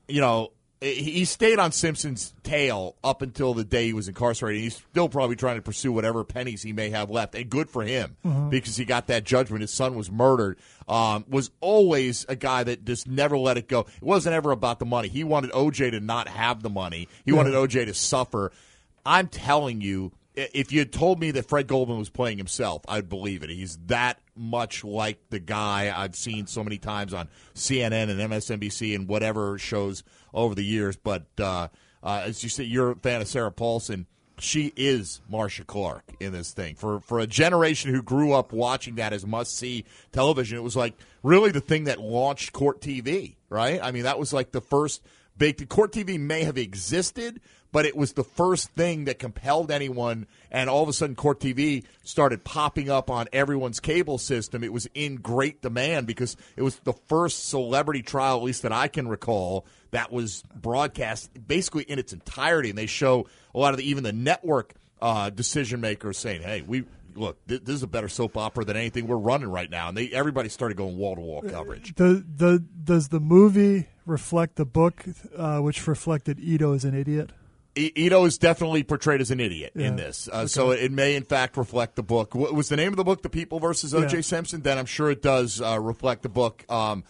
he stayed on Simpson's tail up until the day he was incarcerated. He's still probably trying to pursue whatever pennies he may have left, and good for him, because he got that judgment. His son was murdered. Was always a guy that just never let it go. It wasn't ever about the money. He wanted O.J. to not have the money. He wanted O.J. to suffer. I'm telling you, if you had told me that Fred Goldman was playing himself, I'd believe it. He's that much like the guy I've seen so many times on CNN and MSNBC and whatever shows over the years. But as you say, you're a fan of Sarah Paulson. She is Marcia Clark in this thing. For a generation who grew up watching that as must-see television, it was like really the thing that launched Court TV, right? I mean, that was like the first big – Court TV may have existed, but it was the first thing that compelled anyone, and all of a sudden Court TV started popping up on everyone's cable system. It was in great demand because it was the first celebrity trial, at least that I can recall, that was broadcast basically in its entirety. And they show a lot of even the network decision makers saying, hey, look, this is a better soap opera than anything we're running right now. And everybody started going wall-to-wall coverage. Does the movie reflect the book, which reflected Ito as an idiot? Ito is definitely portrayed as an idiot in this. So it may, in fact, reflect the book. What was the name of the book, The People versus O.J. Simpson? Then I'm sure it does reflect the book. I'm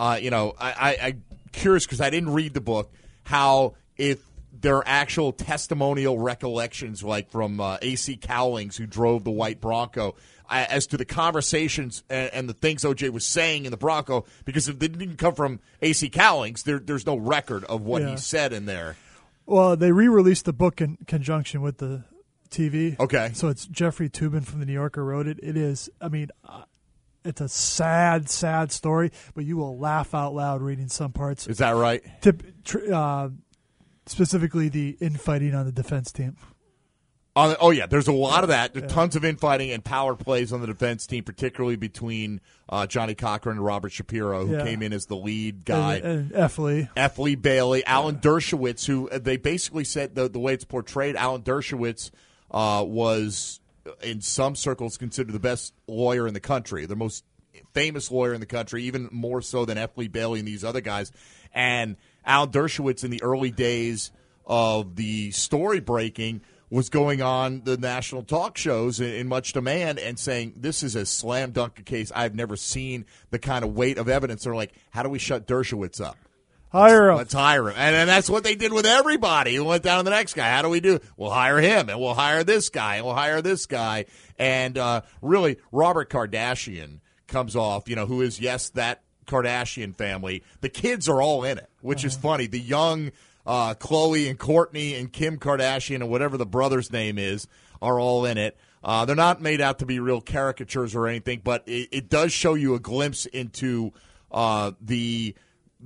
curious because I didn't read the book, how if there are actual testimonial recollections like from A.C. Cowlings, who drove the white Bronco, as to the conversations and the things O.J. was saying in the Bronco, because if they didn't come from A.C. Cowlings, there's no record of what he said in there. Well, they re-released the book in conjunction with the TV. Okay. So it's Jeffrey Toobin from the New Yorker wrote it. It is, I mean, it's a sad, sad story, but you will laugh out loud reading some parts. Is that right? Specifically the infighting on the defense team. Oh, yeah, there's a lot of that. There's tons of infighting and power plays on the defense team, particularly between Johnny Cochran and Robert Shapiro, who came in as the lead guy. And F. Lee Bailey. Alan Dershowitz, who they basically said the way it's portrayed, Alan Dershowitz was, in some circles, considered the best lawyer in the country, the most famous lawyer in the country, even more so than F. Lee Bailey and these other guys. And Alan Dershowitz, in the early days of the story breaking, was going on the national talk shows in much demand and saying, this is a slam dunk case. I've never seen the kind of weight of evidence. They're like, how do we shut Dershowitz up? Let's hire him. And that's what they did with everybody who went down to the next guy. How do we do? We'll hire him, and we'll hire this guy, and we'll hire this guy. And really, Robert Kardashian comes off, who is, yes, that Kardashian family. The kids are all in it, which is funny. The young Khloe and Kourtney and Kim Kardashian and whatever the brother's name is are all in it. They're not made out to be real caricatures or anything, but it does show you a glimpse into the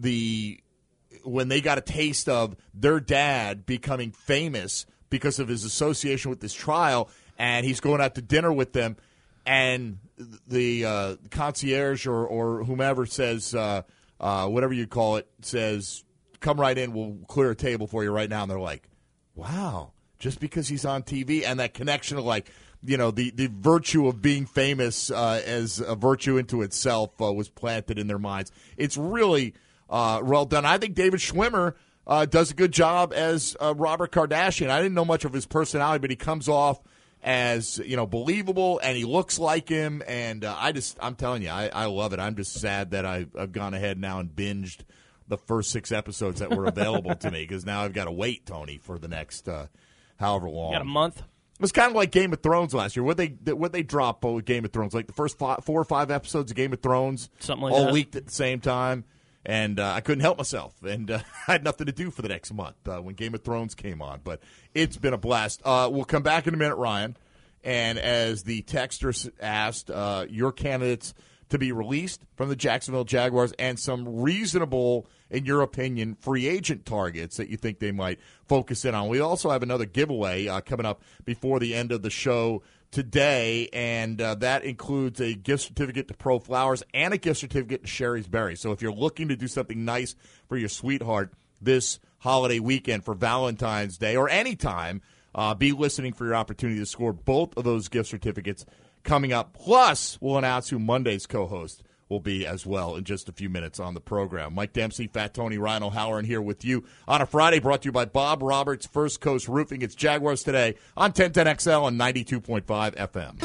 when they got a taste of their dad becoming famous because of his association with this trial, and he's going out to dinner with them, and the concierge or whomever says, whatever you call it, says, come right in, we'll clear a table for you right now. And they're like, wow, just because he's on TV, and that connection of the virtue of being famous as a virtue into itself was planted in their minds. It's really well done. I think David Schwimmer does a good job as Robert Kardashian. I didn't know much of his personality, but he comes off as believable, and he looks like him. And I'm telling you, I love it. I'm just sad that I've gone ahead now and binged the first 6 episodes that were available to me, because now I've got to wait, Tony, for the next however long. You got a month. It was kind of like Game of Thrones last year. What they drop with Game of Thrones, like the first 4 or 5 episodes of Game of Thrones, something like all that, leaked at the same time, and I couldn't help myself, and I had nothing to do for the next month when Game of Thrones came on. But it's been a blast. We'll come back in a minute, Ryan, and as the texter asked, your candidates to be released from the Jacksonville Jaguars and some reasonable, in your opinion, free agent targets that you think they might focus in on. We also have another giveaway coming up before the end of the show today, and that includes a gift certificate to Pro Flowers and a gift certificate to Sherry's Berry. So if you're looking to do something nice for your sweetheart this holiday weekend for Valentine's Day or any time, be listening for your opportunity to score both of those gift certificates coming up. Plus, we'll announce who Monday's co-host will be as well in just a few minutes on the program. Mike Dempsey, Fat Tony, Ryan O'Halloran here with you on a Friday, brought to you by Bob Roberts, First Coast Roofing. It's Jaguars Today on 1010XL and 92.5 FM.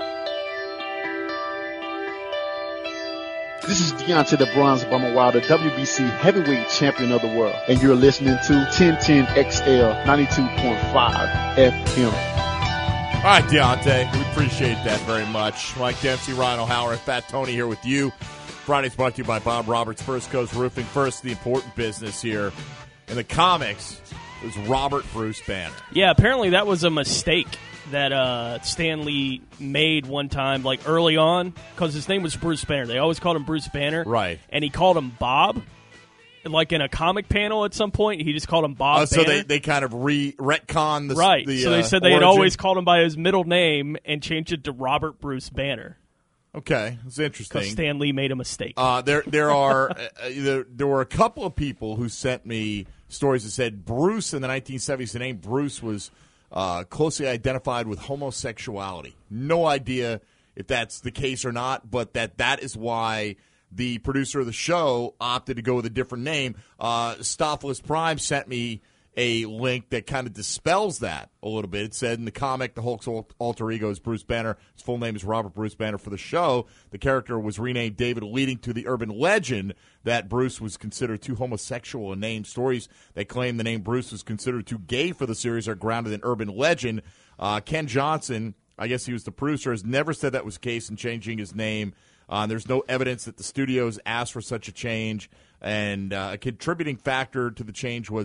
This is Deontay the Bronze Bomber Wilder, WBC heavyweight champion of the world, and you're listening to 1010XL 92.5 FM. All right, Deontay, we appreciate that very much. Mike Dempsey, Ryan O'Halloran, Fat Tony here with you. Friday's brought to you by Bob Roberts, First Coast Roofing. First, the important business here in the comics was Robert Bruce Banner. Yeah, apparently that was a mistake that Stan Lee made one time, like early on, because his name was Bruce Banner. They always called him Bruce Banner. Right. And he called him Bob. Like in a comic panel at some point, he just called him Bob so Banner. they kind of retconned the right. The, so they said they origin. had always called him by his middle name and changed it to Robert Bruce Banner. Okay, it's interesting. Because Stan Lee made a mistake. There were a couple of people who sent me stories that said Bruce in the 1970s. The name Bruce was closely identified with homosexuality. No idea if that's the case or not, but that is why the producer of the show opted to go with a different name. Stophless Prime sent me a link that kind of dispels that a little bit. It said in the comic, the Hulk's alter ego is Bruce Banner. His full name is Robert Bruce Banner. For the show, the character was renamed David, leading to the urban legend that Bruce was considered too homosexual a name. Stories that claim the name Bruce was considered too gay for the series are grounded in urban legend. Ken Johnson, I guess he was the producer, has never said that was the case in changing his name. There's no evidence that the studios asked for such a change, and a contributing factor to the change was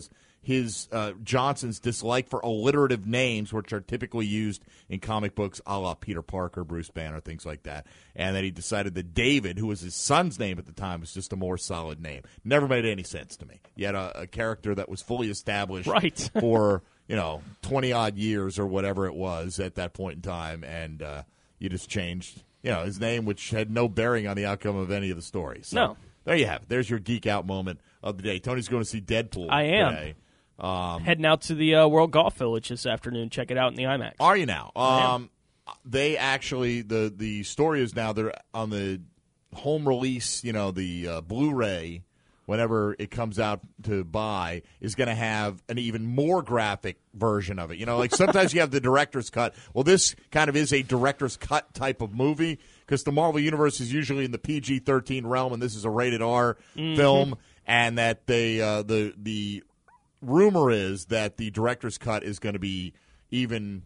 his Johnson's dislike for alliterative names, which are typically used in comic books, a la Peter Parker, Bruce Banner, things like that, and that he decided that David, who was his son's name at the time, was just a more solid name. Never made any sense to me. You had a character that was fully established for 20-odd years or whatever it was at that point in time, and you just changed his name, which had no bearing on the outcome of any of the stories. So, no. There you have it. There's your geek out moment of the day. Tony's going to see Deadpool I am. today. Heading out to the World Golf Village this afternoon. Check it out in the IMAX. Are you now? They actually, the story is now they're on the home release, the Blu-ray, whenever it comes out to buy, is going to have an even more graphic version of it. Like sometimes you have the director's cut. Well, this kind of is a director's cut type of movie because the Marvel Universe is usually in the PG-13 realm, and this is a rated R film, and that the rumor is that the director's cut is going to be even,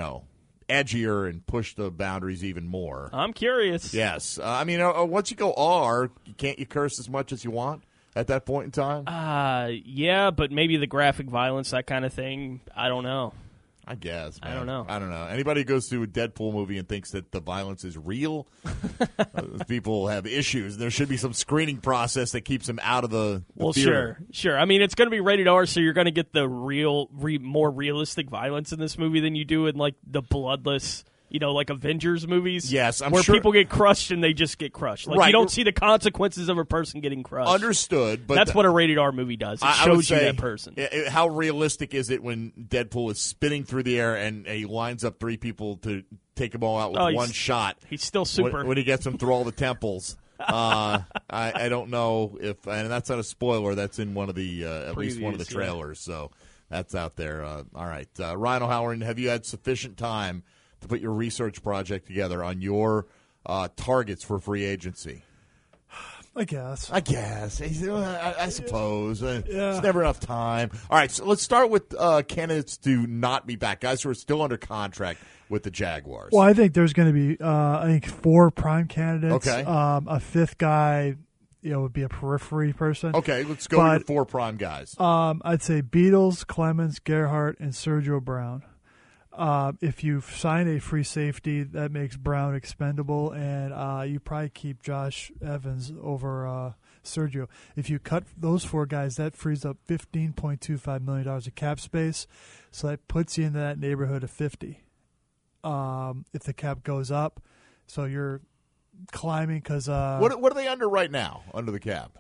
edgier and push the boundaries even more. I'm curious. Yes. Once you go R, can't you curse as much as you want at that point in time? Yeah, but maybe the graphic violence, that kind of thing, I don't know. I guess, man. I don't know. Anybody who goes to a Deadpool movie and thinks that the violence is real, people have issues. There should be some screening process that keeps them out of the theater. Sure. I mean, it's going to be rated R, so you're going to get the more realistic violence in this movie than you do in, like, the bloodless, like Avengers movies. Yes, I'm where sure. People get crushed and they just get crushed. Like, right. You don't see the consequences of a person getting crushed. Understood. But that's what a rated R movie does. It shows you that person. How realistic is it when Deadpool is spinning through the air and he lines up 3 people to take them all out with one shot? He's still super. When he gets them through all the temples. I don't know if, and that's not a spoiler, that's in one of the, at least one of the trailers. So that's out there. All right. Ryan O'Halloran, have you had sufficient time to put your research project together on your targets for free agency? I guess. I suppose. Yeah. It's never enough time. All right, so let's start with candidates to not be back, guys who are still under contract with the Jaguars. Well, I think there's going to be, 4 prime candidates. Okay. A 5th guy, would be a periphery person. Okay, let's go with 4 prime guys. I'd say Beatles, Clemens, Gerhardt, and Sergio Brown. If you sign a free safety, that makes Brown expendable, and you probably keep Josh Evans over Sergio. If you cut those 4 guys, that frees up $15.25 million of cap space, so that puts you into that neighborhood of 50. If the cap goes up, so you're climbing because what are they under right now under the cap?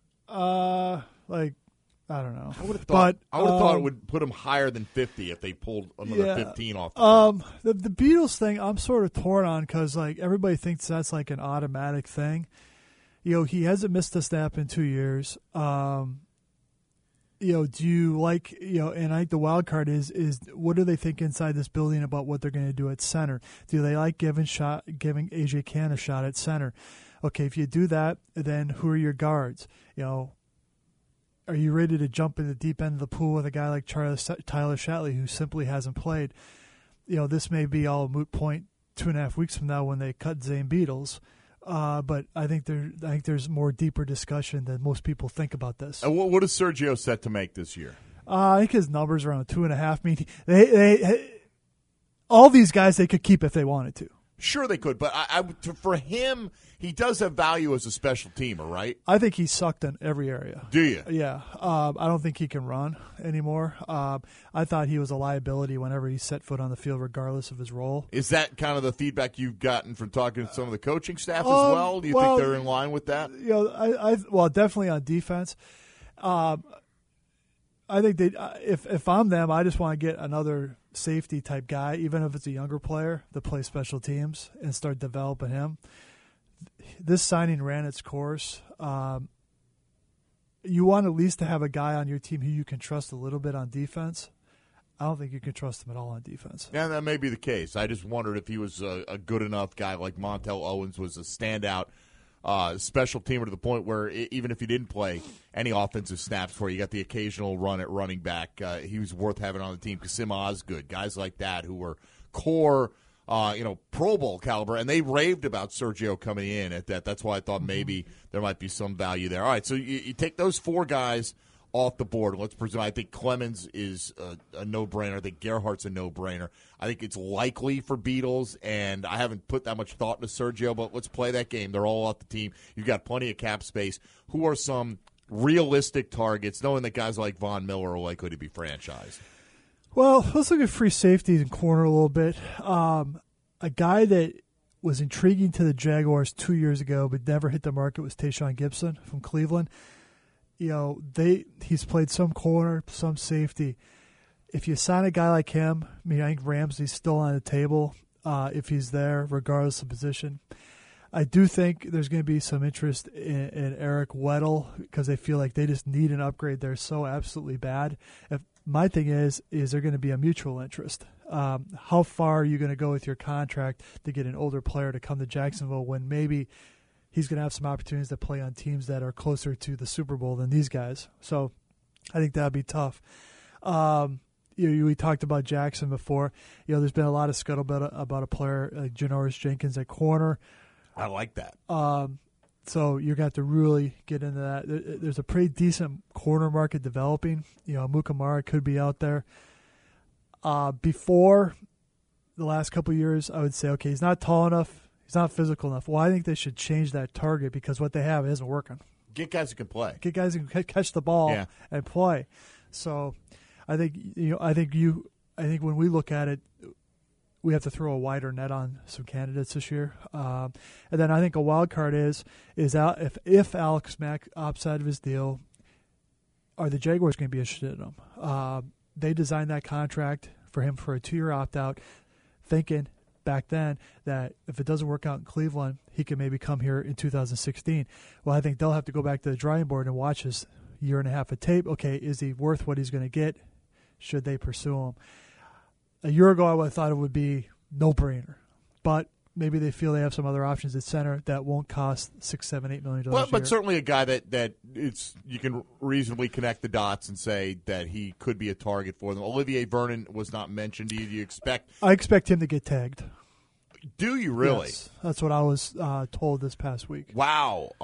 I don't know. I would have thought it would put them higher than 50 if they pulled another 15 off. The Beatles thing, I'm sort of torn on because everybody thinks that's like an automatic thing. He hasn't missed a snap in 2 years. Do you like And I think the wild card is what do they think inside this building about what they're going to do at center? Do they like giving AJ Cann a shot at center? Okay, if you do that, then who are your guards? Are you ready to jump in the deep end of the pool with a guy like Tyler Shatley who simply hasn't played? This may be all a moot point 2.5 weeks from now when they cut Zane Beatles. But I think there's more deeper discussion than most people think about this. What is Sergio set to make this year? I think his numbers are around 2.5. I mean, they all these guys they could keep if they wanted to. Sure, they could, but for him, he does have value as a special teamer, right? I think he's sucked in every area. Do you? Yeah. I don't think he can run anymore. I thought he was a liability whenever he set foot on the field, regardless of his role. Is that kind of the feedback you've gotten from talking to some of the coaching staff as well? Do you think they're in line with that? Well, definitely on defense. I think if I'm them, I just want to get another safety type guy, even if it's a younger player, to play special teams and start developing him. This signing ran its course. You want at least to have a guy on your team who you can trust a little bit on defense. I don't think you can trust him at all on defense. Yeah, that may be the case. I just wondered if he was a good enough guy like Montel Owens was a standout special teamer to the point where even if he didn't play any offensive snaps for you, got the occasional run at running back, he was worth having on the team. Kasim Osgood, guys like that who were core, Pro Bowl caliber, and they raved about Sergio coming in at that. That's why I thought maybe there might be some value there. All right, so you take those 4 guys off the board. Let's presume. I think Clemens is a no-brainer. I think Gerhardt's a no-brainer. I think it's likely for Beatles, and I haven't put that much thought into Sergio, but let's play that game. They're all off the team. You've got plenty of cap space. Who are some realistic targets, knowing that guys like Von Miller are likely to be franchised? Well, let's look at free safety and corner a little bit. A guy that was intriguing to the Jaguars 2 years ago but never hit the market was Tayshaun Gibson from Cleveland. He's played some corner, some safety. If you sign a guy like him, I think Ramsey's still on the table if he's there, regardless of position. I do think there's going to be some interest in Eric Weddle because they feel like they just need an upgrade. They're so absolutely bad. My thing is there going to be a mutual interest? How far are you going to go with your contract to get an older player to come to Jacksonville when maybe he's going to have some opportunities to play on teams that are closer to the Super Bowl than these guys? So I think that would be tough. We talked about Jackson before. There's been a lot of scuttlebutt about a player like Janoris Jenkins at corner. I like that. So you're going to have to really get into that. There's a pretty decent corner market developing. Mukamara could be out there. Before the last couple of years, I would say, okay, he's not tall enough. He's not physical enough. Well, I think they should change that target because what they have isn't working. Get guys who can play. Get guys who can catch the ball and play. So I think when we look at it, we have to throw a wider net on some candidates this year. And then I think a wild card is if Alex Mack opts out of his deal, are the Jaguars going to be interested in him? They designed that contract for him for a 2-year opt-out, thinking back then that if it doesn't work out in Cleveland, he could maybe come here in 2016. Well, I think they'll have to go back to the drawing board and watch his year and a half of tape. Okay, is he worth what he's going to get? Should they pursue him? A year ago, I would have thought it would be no-brainer, but maybe they feel they have some other options at center that won't cost $6, $7, $8 million. But certainly a guy that you can reasonably connect the dots and say that he could be a target for them. Olivier Vernon was not mentioned. Do you expect? I expect him to get tagged. Do you really? Yes, that's what I was told this past week. Wow.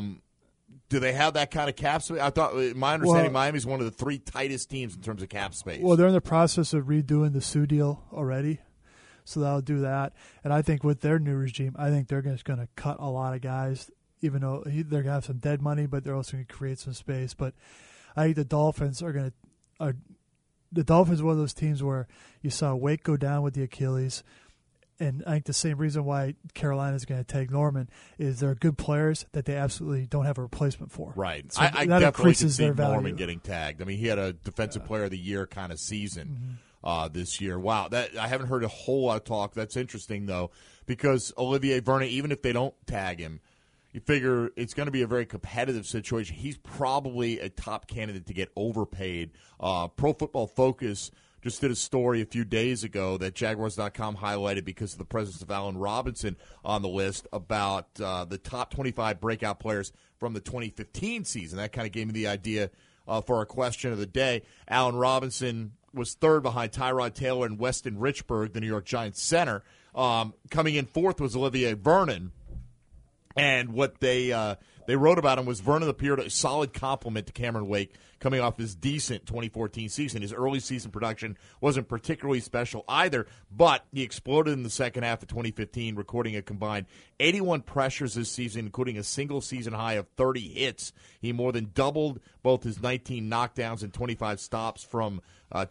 Do they have that kind of cap space? I thought, my understanding, Miami's one of the 3 tightest teams in terms of cap space. Well, they're in the process of redoing the Sue deal already, so that'll do that. And I think with their new regime, I think they're just going to cut a lot of guys, even though they're going to have some dead money, but they're also going to create some space. But I think the Dolphins are going to the Dolphins are one of those teams where you saw Wake go down with the Achilles. And I think the same reason why Carolina is going to tag Norman is they're good players that they absolutely don't have a replacement for. Right. So I that definitely increases could see their value. Norman getting tagged. I mean, he had a Defensive Player of the Year kind of season this year. Wow. I haven't heard a whole lot of talk. That's interesting, though, because Olivier Vernon, even if they don't tag him, you figure it's going to be a very competitive situation. He's probably a top candidate to get overpaid. Pro Football Focus just did a story a few days ago that Jaguars.com highlighted because of the presence of Allen Robinson on the list about the top 25 breakout players from the 2015 season. That kind of gave me the idea for our question of the day. Allen Robinson was third behind Tyrod Taylor and Weston Richburg, the New York Giants center. Coming in fourth was Olivier Vernon. And what they wrote about him was Vernon appeared a solid compliment to Cameron Wake coming off his decent 2014 season. His early season production wasn't particularly special either, but he exploded in the second half of 2015, recording a combined 81 pressures this season, including a single season high of 30 hits. He more than doubled both his 19 knockdowns and 25 stops from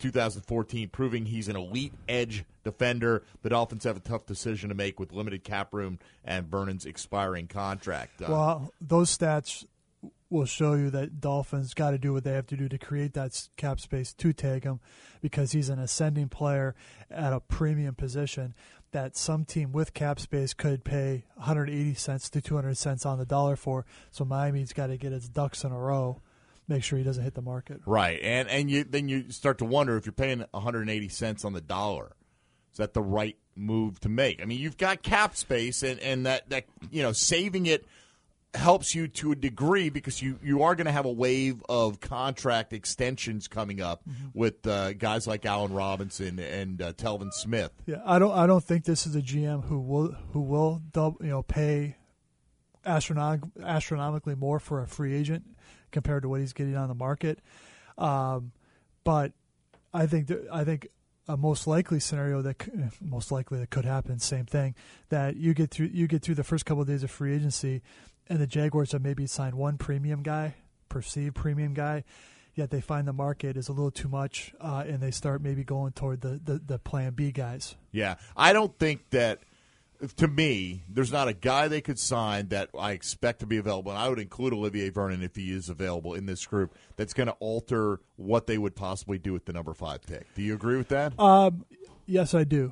2014, proving he's an elite edge defender. The Dolphins have a tough decision to make with limited cap room and Vernon's expiring contract. Well, those stats will show you that Dolphins got to do what they have to do to create that cap space to tag him because he's an ascending player at a premium position that some team with cap space could pay 180 cents to 200 cents on the dollar for. So Miami's got to get its ducks in a row. Make sure he doesn't hit the market. Right, and then you start to wonder if you're paying 180 cents on the dollar, is that the right move to make? I mean, you've got cap space, and that saving it helps you to a degree because you are going to have a wave of contract extensions coming up with guys like Allen Robinson and Telvin Smith. Yeah, I don't think this is a GM who will pay astronomically more for a free agent compared to what he's getting on the market. But I think a most likely scenario that could happen, same thing, that you get through the first couple of days of free agency, and the Jaguars have maybe signed one perceived premium guy, yet they find the market is a little too much, and they start maybe going toward the plan B guys. Yeah, I don't think that. To me, there's not a guy they could sign that I expect to be available, and I would include Olivier Vernon if he is available in this group, that's going to alter what they would possibly do with the number 5 pick. Do you agree with that? Yes, I do.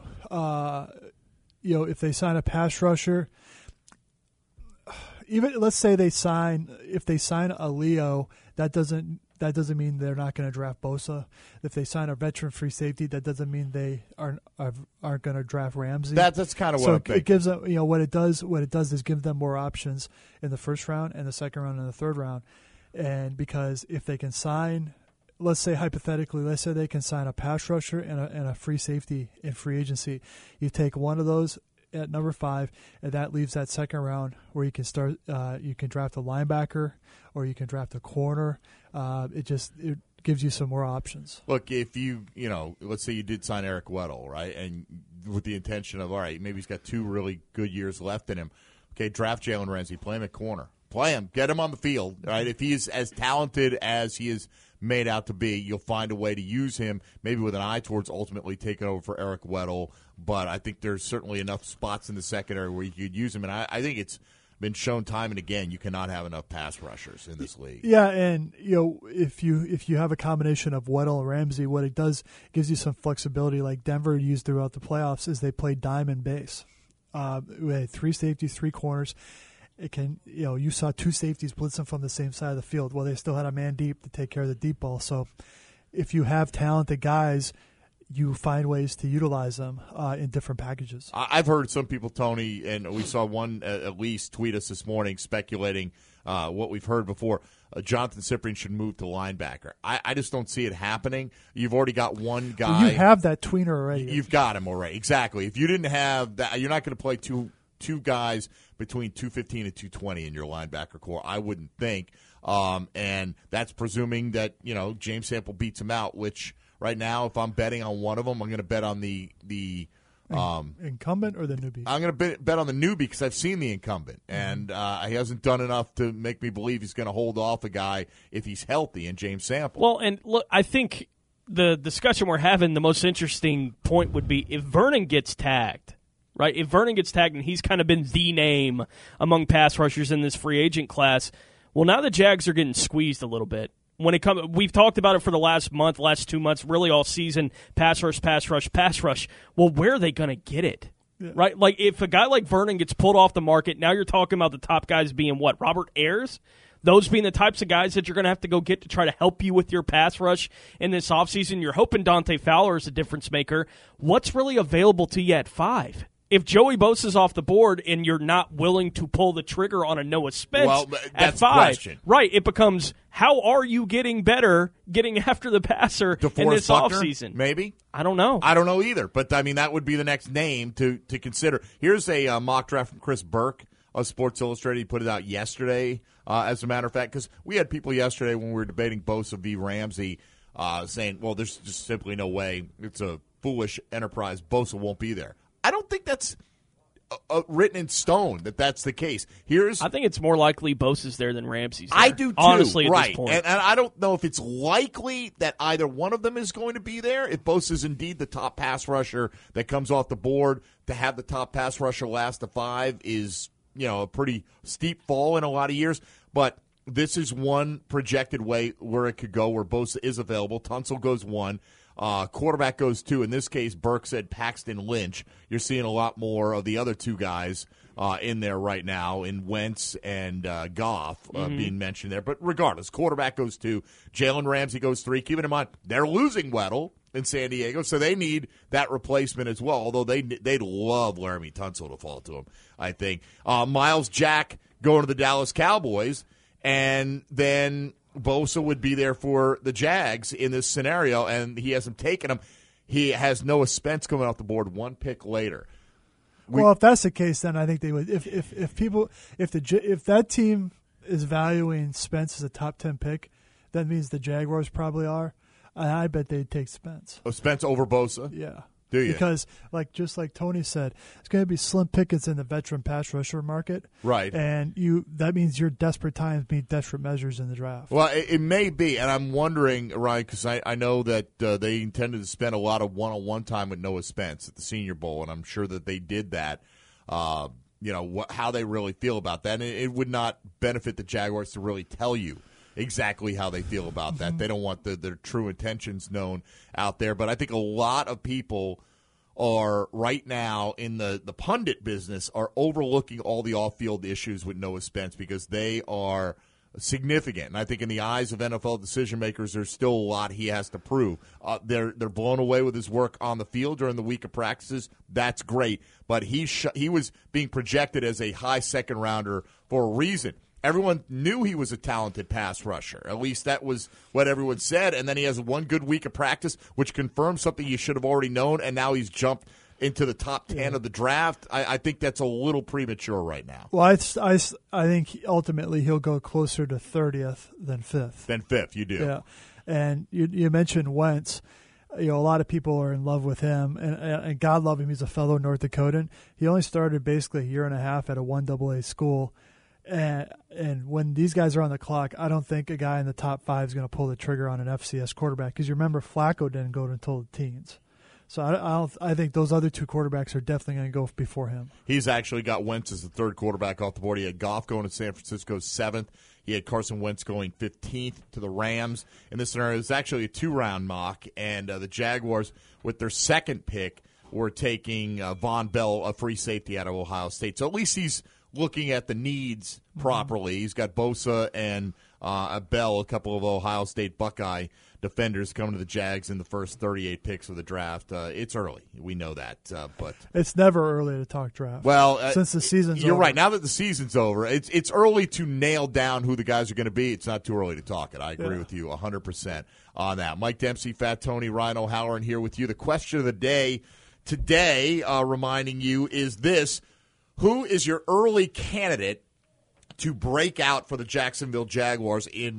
If they sign a pass rusher, even let's say if they sign a Leo, that doesn't mean they're not going to draft Bosa. If they sign a veteran free safety, that doesn't mean they aren't going to draft Ramsey. That's kind of what I'm thinking. It gives them, what it does is give them more options in the first round and the second round and the third round. And because if they can sign, let's say they can sign a pass rusher and a free safety in free agency, you take one of those at number 5, and that leaves that second round where you can start. You can draft a linebacker, or you can draft a corner. It gives you some more options. Look, if let's say you did sign Eric Weddle, right, and with the intention of, all right, maybe he's got 2 really good years left in him. Okay, draft Jalen Ramsey, play him at corner, play him, get him on the field, right? If he's as talented as he is made out to be, you'll find a way to use him, maybe with an eye towards ultimately taking over for Eric Weddle. But I think there's certainly enough spots in the secondary where you could use him, and I think it's been shown time and again you cannot have enough pass rushers in this league. Yeah, and if you have a combination of Weddle and Ramsey, what it does gives you some flexibility, like Denver used throughout the playoffs, is they play diamond base. We had 3 safeties, 3 corners. It can, you saw 2 safeties blitzing from the same side of the field. Well, they still had a man deep to take care of the deep ball. So if you have talented guys, you find ways to utilize them in different packages. I've heard some people, Tony, and we saw one at least tweet us this morning speculating what we've heard before. Jonathan Cyprien should move to linebacker. I just don't see it happening. You've already got one guy. Well, you have that tweener already. You've got him already. Exactly. If you didn't have that, you're not going to play two guys between 215 and 220 in your linebacker core, I wouldn't think. And that's presuming that, James Sample beats him out, which right now, if I'm betting on one of them, I'm going to bet on the incumbent or the newbie? I'm going to bet on the newbie because I've seen the incumbent, and he hasn't done enough to make me believe he's going to hold off a guy if he's healthy, and James Sample. Well, and look, I think the discussion we're having, the most interesting point would be if Vernon gets tagged. Right, if Vernon gets tagged and he's kind of been the name among pass rushers in this free agent class, well, now the Jags are getting squeezed a little bit. When it comes, we've talked about it for the last 2 months, really all season. Pass rush, pass rush, pass rush. Well, where are they going to get it? Yeah. Right, like if a guy like Vernon gets pulled off the market, now you're talking about the top guys being what? Robert Ayers? Those being the types of guys that you're going to have to go get to try to help you with your pass rush in this offseason. You're hoping Dante Fowler is a difference maker. What's really available to you at 5? If Joey Bosa's off the board and you're not willing to pull the trigger on a Noah Spence at 5, right, it becomes how are you getting better getting after the passer in this offseason? Maybe. I don't know. I don't know either, but I mean that would be the next name to consider. Here's a mock draft from Chris Burke of Sports Illustrated. He put it out yesterday, as a matter of fact, because we had people yesterday when we were debating Bosa v. Ramsey saying, well, there's just simply no way. It's a foolish enterprise. Bosa won't be there. I don't think that's written in stone that that's the case. I think it's more likely Bosa's there than Ramsey's there. I do too. Honestly, right. At this point. And I don't know if it's likely that either one of them is going to be there. If Bosa's indeed the top pass rusher that comes off the board, to have the top pass rusher last to 5 is, a pretty steep fall in a lot of years. But this is one projected way where it could go, where Bosa is available. Tunsil goes 1. Quarterback goes 2. In this case, Burke said Paxton Lynch. You're seeing a lot more of the other 2 guys in there right now, in Wentz and Goff being mentioned there. But regardless, quarterback goes 2. Jalen Ramsey goes 3. Keeping in mind, they're losing Weddle in San Diego, so they need that replacement as well, although they'd love Laramie Tunsil to fall to them, I think. Miles Jack going to the Dallas Cowboys, and then Bosa would be there for the Jags in this scenario, and he hasn't taken him. He has Noah Spence coming off the board 1 pick later. Well, if that's the case, then I think they would. If that team is valuing Spence as a top 10 pick, that means the Jaguars probably are. And I bet they'd take Spence. Oh, Spence over Bosa? Yeah. Do you? Because, just like Tony said, it's going to be slim pickings in the veteran pass rusher market. Right. And that means your desperate times meet desperate measures in the draft. Well, it may be, and I'm wondering, Ryan, because I know that they intended to spend a lot of one-on-one time with Noah Spence at the Senior Bowl, and I'm sure that they did that. How they really feel about that. And it would not benefit the Jaguars to really tell you exactly how they feel about that. They don't want their true intentions known out there. But I think a lot of people are right now in the pundit business are overlooking all the off-field issues with Noah Spence because they are significant. And I think in the eyes of NFL decision-makers, there's still a lot he has to prove. They're blown away with his work on the field during the week of practices. That's great. But he was being projected as a high second-rounder for a reason. Everyone knew he was a talented pass rusher. At least that was what everyone said. And then he has one good week of practice, which confirms something you should have already known, and now he's jumped into the top 10 of the draft. I think that's a little premature right now. Well, I think ultimately he'll go closer to 30th than 5th. Than 5th, you do. Yeah. And you mentioned Wentz. A lot of people are in love with him, and God love him. He's a fellow North Dakotan. He only started basically a year and a half at a 1AA school. And when these guys are on the clock, I don't think a guy in the top 5 is going to pull the trigger on an FCS quarterback because you remember Flacco didn't go until the teens. So I think those other two quarterbacks are definitely going to go before him. He's actually got Wentz as the third quarterback off the board. He had Goff going to San Francisco 7th. He had Carson Wentz going 15th to the Rams. In this scenario, it's actually a 2-round mock, and the Jaguars, with their second pick, were taking Von Bell, a free safety out of Ohio State. So at least he's looking at the needs properly. He's got Bosa and Bell, a couple of Ohio State Buckeye defenders coming to the Jags in the first 38 picks of the draft. It's early. We know that. But it's never early to talk draft. Well, since the season's over. You're right. Now that the season's over, it's early to nail down who the guys are going to be. It's not too early to talk it. I agree with you 100% on that. Mike Dempsey, Fat Tony, Ryan O'Halloran here with you. The question of the day today, reminding you, is this: who is your early candidate to break out for the Jacksonville Jaguars in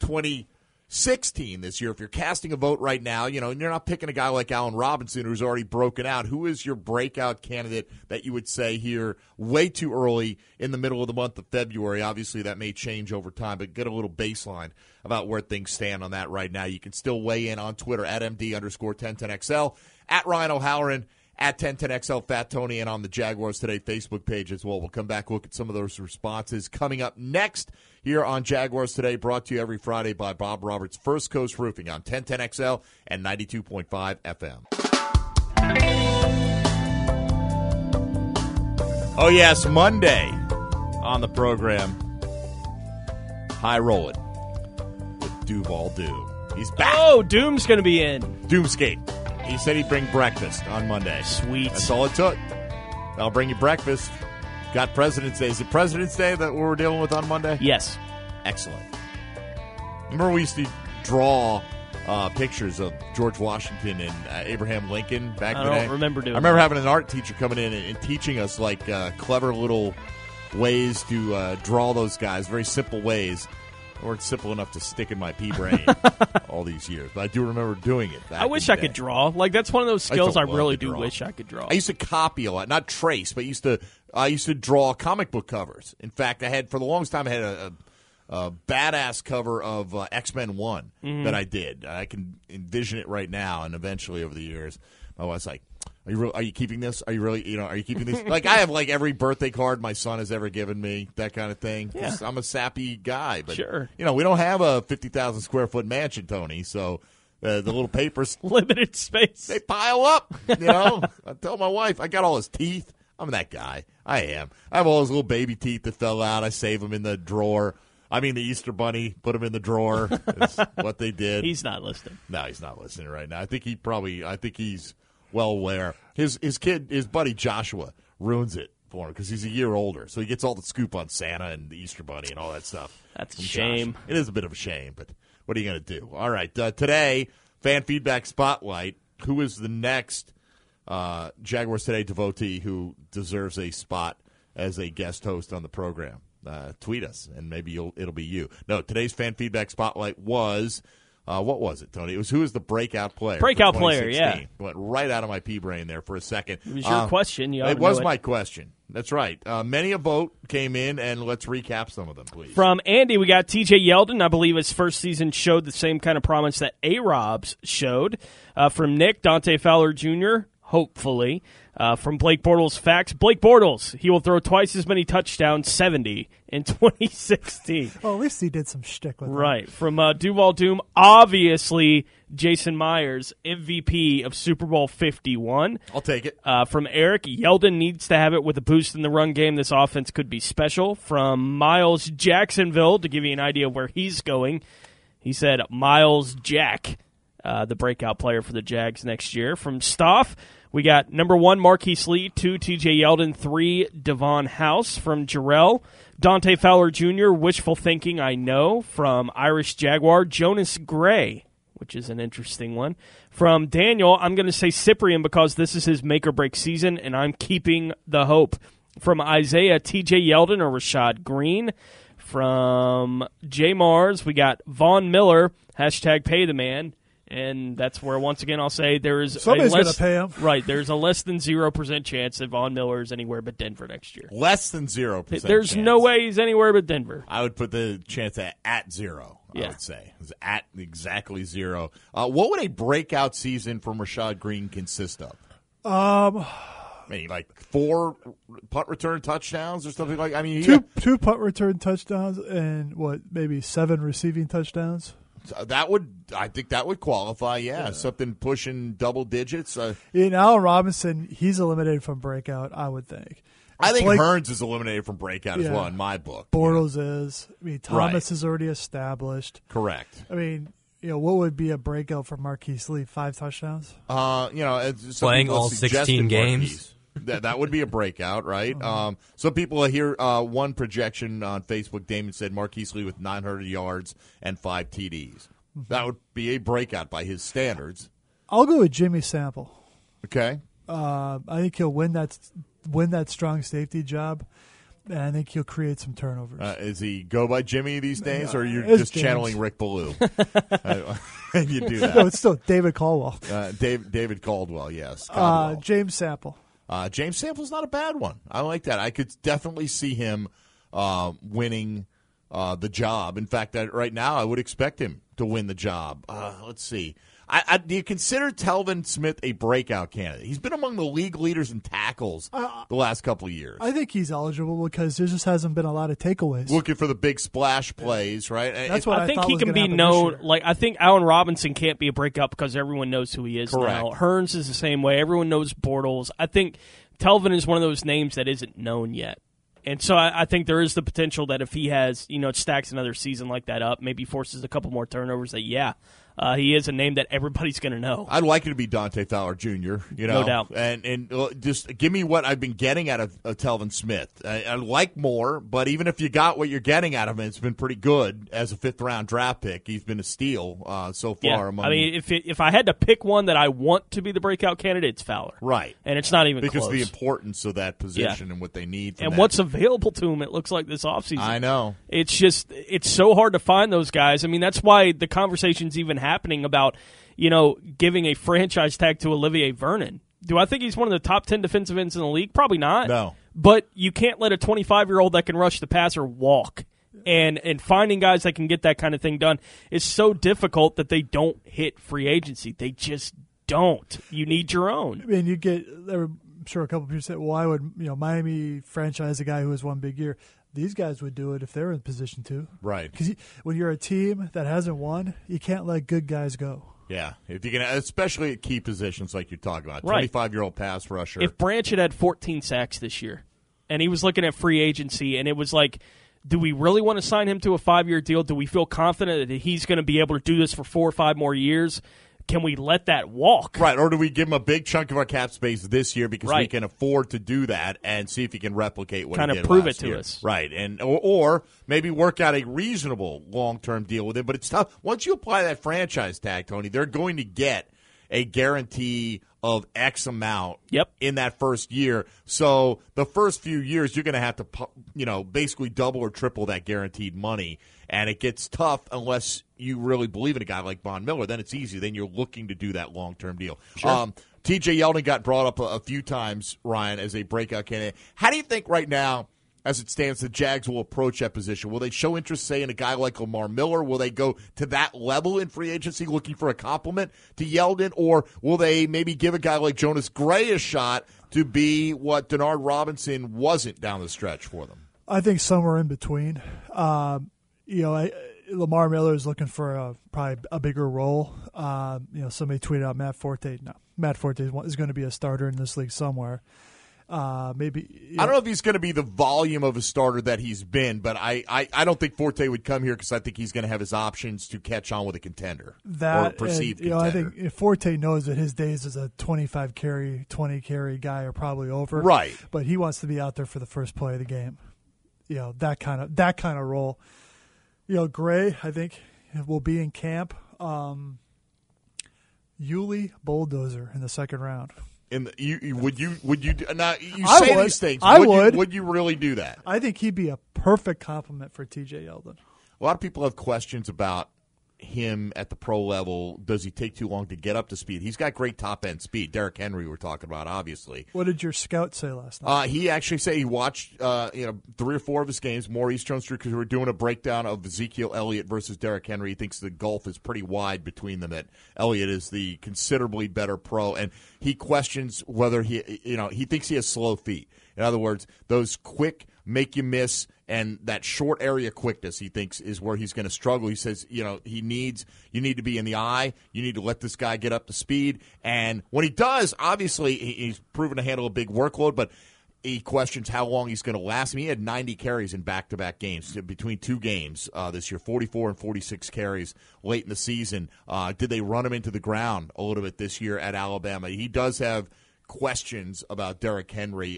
2016 this year? If you're casting a vote right now, and you're not picking a guy like Allen Robinson who's already broken out, who is your breakout candidate that you would say here way too early in the middle of the month of February? Obviously, that may change over time, but get a little baseline about where things stand on that right now. You can still weigh in on Twitter at MD_1010XL, at Ryan O'Halloran, at 1010XL Fat Tony, and on the Jaguars Today Facebook page as well. We'll come back, look at some of those responses coming up next here on Jaguars Today, brought to you every Friday by Bob Roberts, First Coast Roofing on 1010XL and 92.5 FM. Oh, yes, Monday on the program. High rolling with Duval Dew. He's back. Oh, Doom's going to be in. Doomskate. He said he'd bring breakfast on Monday. Sweet. That's all it took. I'll bring you breakfast. Got President's Day. Is it President's Day that we're dealing with on Monday? Yes. Excellent. Remember we used to draw pictures of George Washington and Abraham Lincoln back in the day? I don't remember doing I remember that. having an art teacher coming in and teaching us clever little ways to draw those guys, very simple ways. Weren't simple enough to stick in my pea brain all these years, but I do remember doing it. I wish I could draw. That's one of those skills I really do wish I could draw. I used to copy a lot, not trace, but I used to draw comic book covers. In fact, for the longest time I had a badass cover of X-Men 1 that I did. I can envision it right now, and eventually over the years, my wife's like, Are you keeping this? Are you really, are you keeping this? I have every birthday card my son has ever given me, that kind of thing. Yeah. I'm a sappy guy, but sure. We don't have a 50,000 square foot mansion, Tony. So the little papers, limited space, they pile up. I tell my wife, I got all his teeth. I'm that guy. I am. I have all his little baby teeth that fell out. I save them in the drawer. I mean, the Easter Bunny, put him in the drawer. Is what they did. He's not listening. No, he's not listening right now. I think he's well aware. His buddy Joshua ruins it for him because he's a year older, so he gets all the scoop on Santa and the Easter Bunny and all that stuff. That's a shame. It is a bit of a shame, but what are you going to do? All right, today, fan feedback spotlight. Who is the next Jaguars Today devotee who deserves a spot as a guest host on the program. Tweet us, and maybe it'll be you. No, today's fan feedback spotlight was, what was it, Tony? It was who is the breakout player? Breakout player, yeah. Went right out of my pea brain there for a second. It was your question. It was my question. That's right. Many a vote came in, and let's recap some of them, please. From Andy, we got TJ Yeldon. I believe his first season showed the same kind of promise that A-Rob's showed. From Nick, Dante Fowler Jr., hopefully. From Blake Bortles facts, Blake Bortles, he will throw twice as many touchdowns, 70, in 2016. Well, at least he did some shtick with it. Right. From Duval Doom, obviously Jason Myers, MVP of Super Bowl 51. I'll take it. From Eric, Yeldon needs to have it with a boost in the run game. This offense could be special. From Miles Jacksonville, to give you an idea of where he's going, he said Miles Jack, the breakout player for the Jags next year. From Stoff, we got number 1, Marquise Lee, 2, TJ Yeldon, 3, Devon House. From Jarrell, Dante Fowler Jr., wishful thinking, I know. From Irish Jaguar, Jonas Gray, which is an interesting one. From Daniel, I'm going to say Cyprian because this is his make-or-break season, and I'm keeping the hope. From Isaiah, TJ Yeldon or Rashad Green. From J. Mars, we got Von Miller, hashtag pay the man. And that's where, once again, I'll say there is somebody's going to pay him. Right, there's a less than 0% chance that Von Miller is anywhere but Denver next year. Less than 0%. There's chance. no way he's anywhere but Denver. I would put the chance at 0. Yeah. I would say it's at exactly 0. What would a breakout season from Rashad Green consist of? I mean, like 4 punt return touchdowns or something like. I mean, two punt return touchdowns and maybe 7 receiving touchdowns. I think that would qualify. Yeah. Something pushing double digits. Allen Robinson, he's eliminated from breakout, I would think. I think Hearns is eliminated from breakout as well in my book. Bortles is. I mean, Thomas is already established. Correct. I mean, what would be a breakout for Marquise Lee? 5 touchdowns? Playing all 16 games. That would be a breakout, right? Some people here, one projection on Facebook, Damon said Marquise Lee with 900 yards and 5 TDs. That would be a breakout by his standards. I'll go with Jimmy Sample. Okay. I think he'll win that strong safety job, and I think he'll create some turnovers. Is he go by Jimmy these days, or you're just James. channeling Rick Ballou? You do that. No, it's still David Caldwell. David Caldwell, yes. James Sample. James Sample's not a bad one. I like that. I could definitely see him winning the job. In fact, right now I would expect him to win the job. Let's see. Do you consider Telvin Smith a breakout candidate? He's been among the league leaders in tackles the last couple of years. I think he's eligible because there just hasn't been a lot of takeaways. Looking for the big splash plays, right? That's what I think thought he was can gonna be happen known. this year. Like I think Allen Robinson can't be a breakout because everyone knows who he is now. Hearns is the same way. Everyone knows Bortles. I think Telvin is one of those names that isn't known yet. And so I think there is the potential that if he has, stacks another season like that up, maybe forces a couple more turnovers, that, he is a name that everybody's going to know. I'd like it to be Dante Fowler Jr., No doubt. And just give me what I've been getting out of Telvin Smith. I like more, but even if you got what you're getting out of him, it's been pretty good as a 5th-round draft pick. He's been a steal so far. I mean, if I had to pick one that I want to be the breakout candidate, it's Fowler. Right. And it's not even because close. of the importance of that position and what they need. And what's available to him, it looks like this offseason. I know. It's so hard to find those guys. I mean, that's why the conversation's even happening about, giving a franchise tag to Olivier Vernon. Do I think he's one of the top 10 defensive ends in the league? Probably not. No. But you can't let a 25-year-old that can rush the passer walk. And finding guys that can get that kind of thing done is so difficult that they don't hit free agency. They just don't. You need your own. I mean, I'm sure a couple people said, well, why would Miami franchise a guy who has one big year? These guys would do it if they're in position to. Right. Because when you're a team that hasn't won, you can't let good guys go. Yeah, if you can, especially at key positions like you're talking about, right. 25-year-old pass rusher. If Branch had 14 sacks this year, and he was looking at free agency, and it was like, do we really want to sign him to a 5-year deal? Do we feel confident that he's going to be able to do this for 4 or 5 more years? Can we let that walk? Right, or do we give him a big chunk of our cap space this year because we right. can afford to do that and see if he can replicate what kind he of did prove last it to year. us. Right, and or maybe work out a reasonable long-term deal with him. But it's tough. Once you apply that franchise tag, Tony, they're going to get a guarantee of X amount Yep. in that first year. So the first few years, you're going to have to, basically double or triple that guaranteed money. And it gets tough unless you really believe in a guy like Von Miller. Then it's easy. Then you're looking to do that long-term deal. Sure. TJ Yeldon got brought up a few times, Ryan, as a breakout candidate. How do you think right now, as it stands, the Jags will approach that position? Will they show interest, say, in a guy like Lamar Miller? Will they go to that level in free agency looking for a compliment to Yeldon? Or will they maybe give a guy like Jonas Gray a shot to be what Denard Robinson wasn't down the stretch for them? I think somewhere in between. Lamar Miller is looking for probably a bigger role. Somebody tweeted out Matt Forte. No, Matt Forte is going to be a starter in this league somewhere. Maybe I don't know if he's going to be the volume of a starter that he's been, but I don't think Forte would come here because I think he's going to have his options to catch on with a contender or perceived contender. I think if Forte knows that his days as a 25 carry, 20 carry guy are probably over. Right. But he wants to be out there for the first play of the game. That kind of role. Gray, I think, will be in camp. Yuli Bulldozer in the second round. Would you now you I say would. these things? I would. Would you really do that? I think he'd be a perfect compliment for TJ Yeldon. A lot of people have questions about him at the pro level. Does he take too long to get up to speed? He's got great top end speed. Derrick Henry, we're talking about, obviously. What did your scout say last night? He actually said he watched 3 or 4 of his games, more East Jones Street, because we were doing a breakdown of Ezekiel Elliott versus Derrick Henry. He thinks the gulf is pretty wide between them. That Elliott is the considerably better pro, and he questions whether he thinks he has slow feet. In other words, those quick make you miss and that short area quickness, he thinks, is where he's going to struggle. He says, you need to be in the eye. You need to let this guy get up to speed. And when he does, obviously, he's proven to handle a big workload, but he questions how long he's going to last. I mean, he had 90 carries in back-to-back games between 2 games this year, 44 and 46 carries late in the season. Did they run him into the ground a little bit this year at Alabama? He does have questions about Derrick Henry.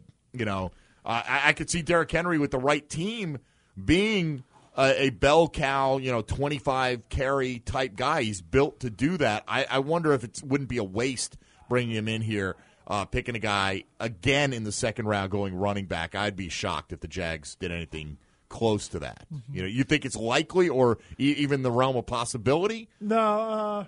I could see Derrick Henry with the right team being a bell cow, 25 carry type guy. He's built to do that. I wonder if it wouldn't be a waste bringing him in here, picking a guy again in the second round going running back. I'd be shocked if the Jags did anything close to that. Mm-hmm. You think it's likely or even the realm of possibility? No,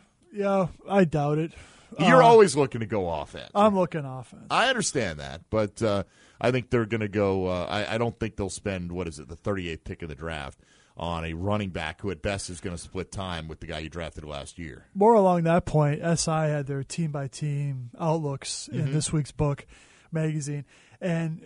I doubt it. You're always looking to go offense. I'm looking offense. I understand that, but I think they're going to go I don't think they'll spend, the 38th pick of the draft on a running back who at best is going to split time with the guy you drafted last year. More along that point, SI had their team-by-team outlooks in this week's book magazine, and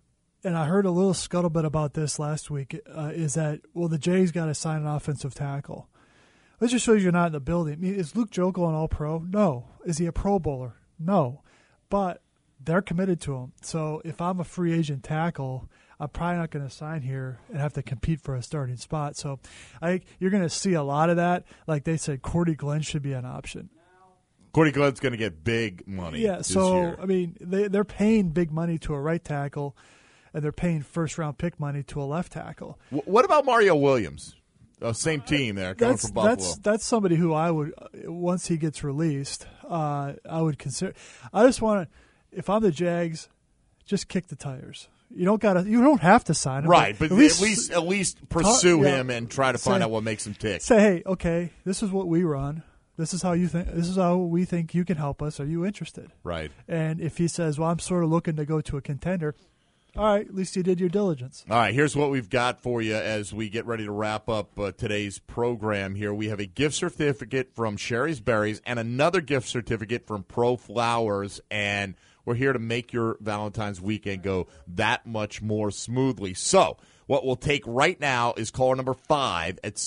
I heard a little scuttlebutt about this last week, is that, the Jays got to sign an offensive tackle. That just shows you're not in the building. I mean, is Luke Jokel an all-pro? No. Is he a Pro Bowler? No. But they're committed to him. So if I'm a free agent tackle, I'm probably not going to sign here and have to compete for a starting spot. So I think you're going to see a lot of that. Like they said, Cordy Glenn should be an option. Cordy Glenn's going to get big money. Yeah, this so, year. I mean, they're paying big money to a right tackle, and they're paying first-round pick money to a left tackle. What about Mario Williams? Same team there, coming from Buffalo. That's somebody who I would, once he gets released, I would consider. I just want to, if I'm the Jags, just kick the tires. You don't have to sign him. Right, but at least pursue him and try to find out what makes him tick. Say, hey, okay, this is what we run. This is how you think. This is how we think you can help us. Are you interested? Right. And if he says, well, I'm sort of looking to go to a contender. All right, at least you did your diligence. All right, here's what we've got for you as we get ready to wrap up today's program here. We have a gift certificate from Sherry's Berries and another gift certificate from Pro Flowers, and we're here to make your Valentine's weekend go that much more smoothly. So what we'll take right now is caller number 5 at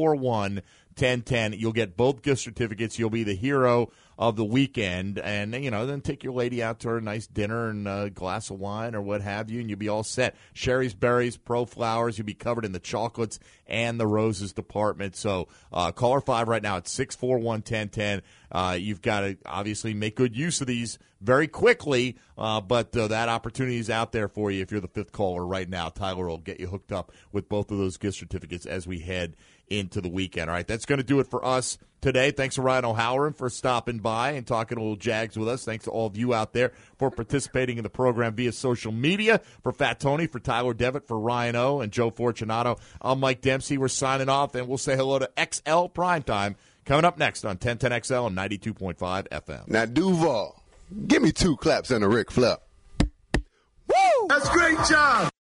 641-1010. You'll get both gift certificates. You'll be the hero of the weekend, and then take your lady out to a nice dinner and a glass of wine or what have you, and you'll be all set. Sherry's Berries, Pro Flowers, you'll be covered in the chocolates and the roses department. So caller 5 right now at 641-1010. You've got to obviously make good use of these very quickly, but that opportunity is out there for you if you're the 5th caller right now. Tyler will get you hooked up with both of those gift certificates as we head into the weekend. All right, that's going to do it for us today. Thanks to Ryan O'Halloran for stopping by and talking a little Jags with us. Thanks to all of you out there for participating in the program via social media. For Fat Tony, for Tyler Devitt, for Ryan O, and Joe Fortunato, I'm Mike Dempsey. We're signing off, and we'll say hello to XL Primetime coming up next on 1010XL and 92.5 FM. Now, Duval, give me 2 claps and a Ric Flair. Woo! That's a great job.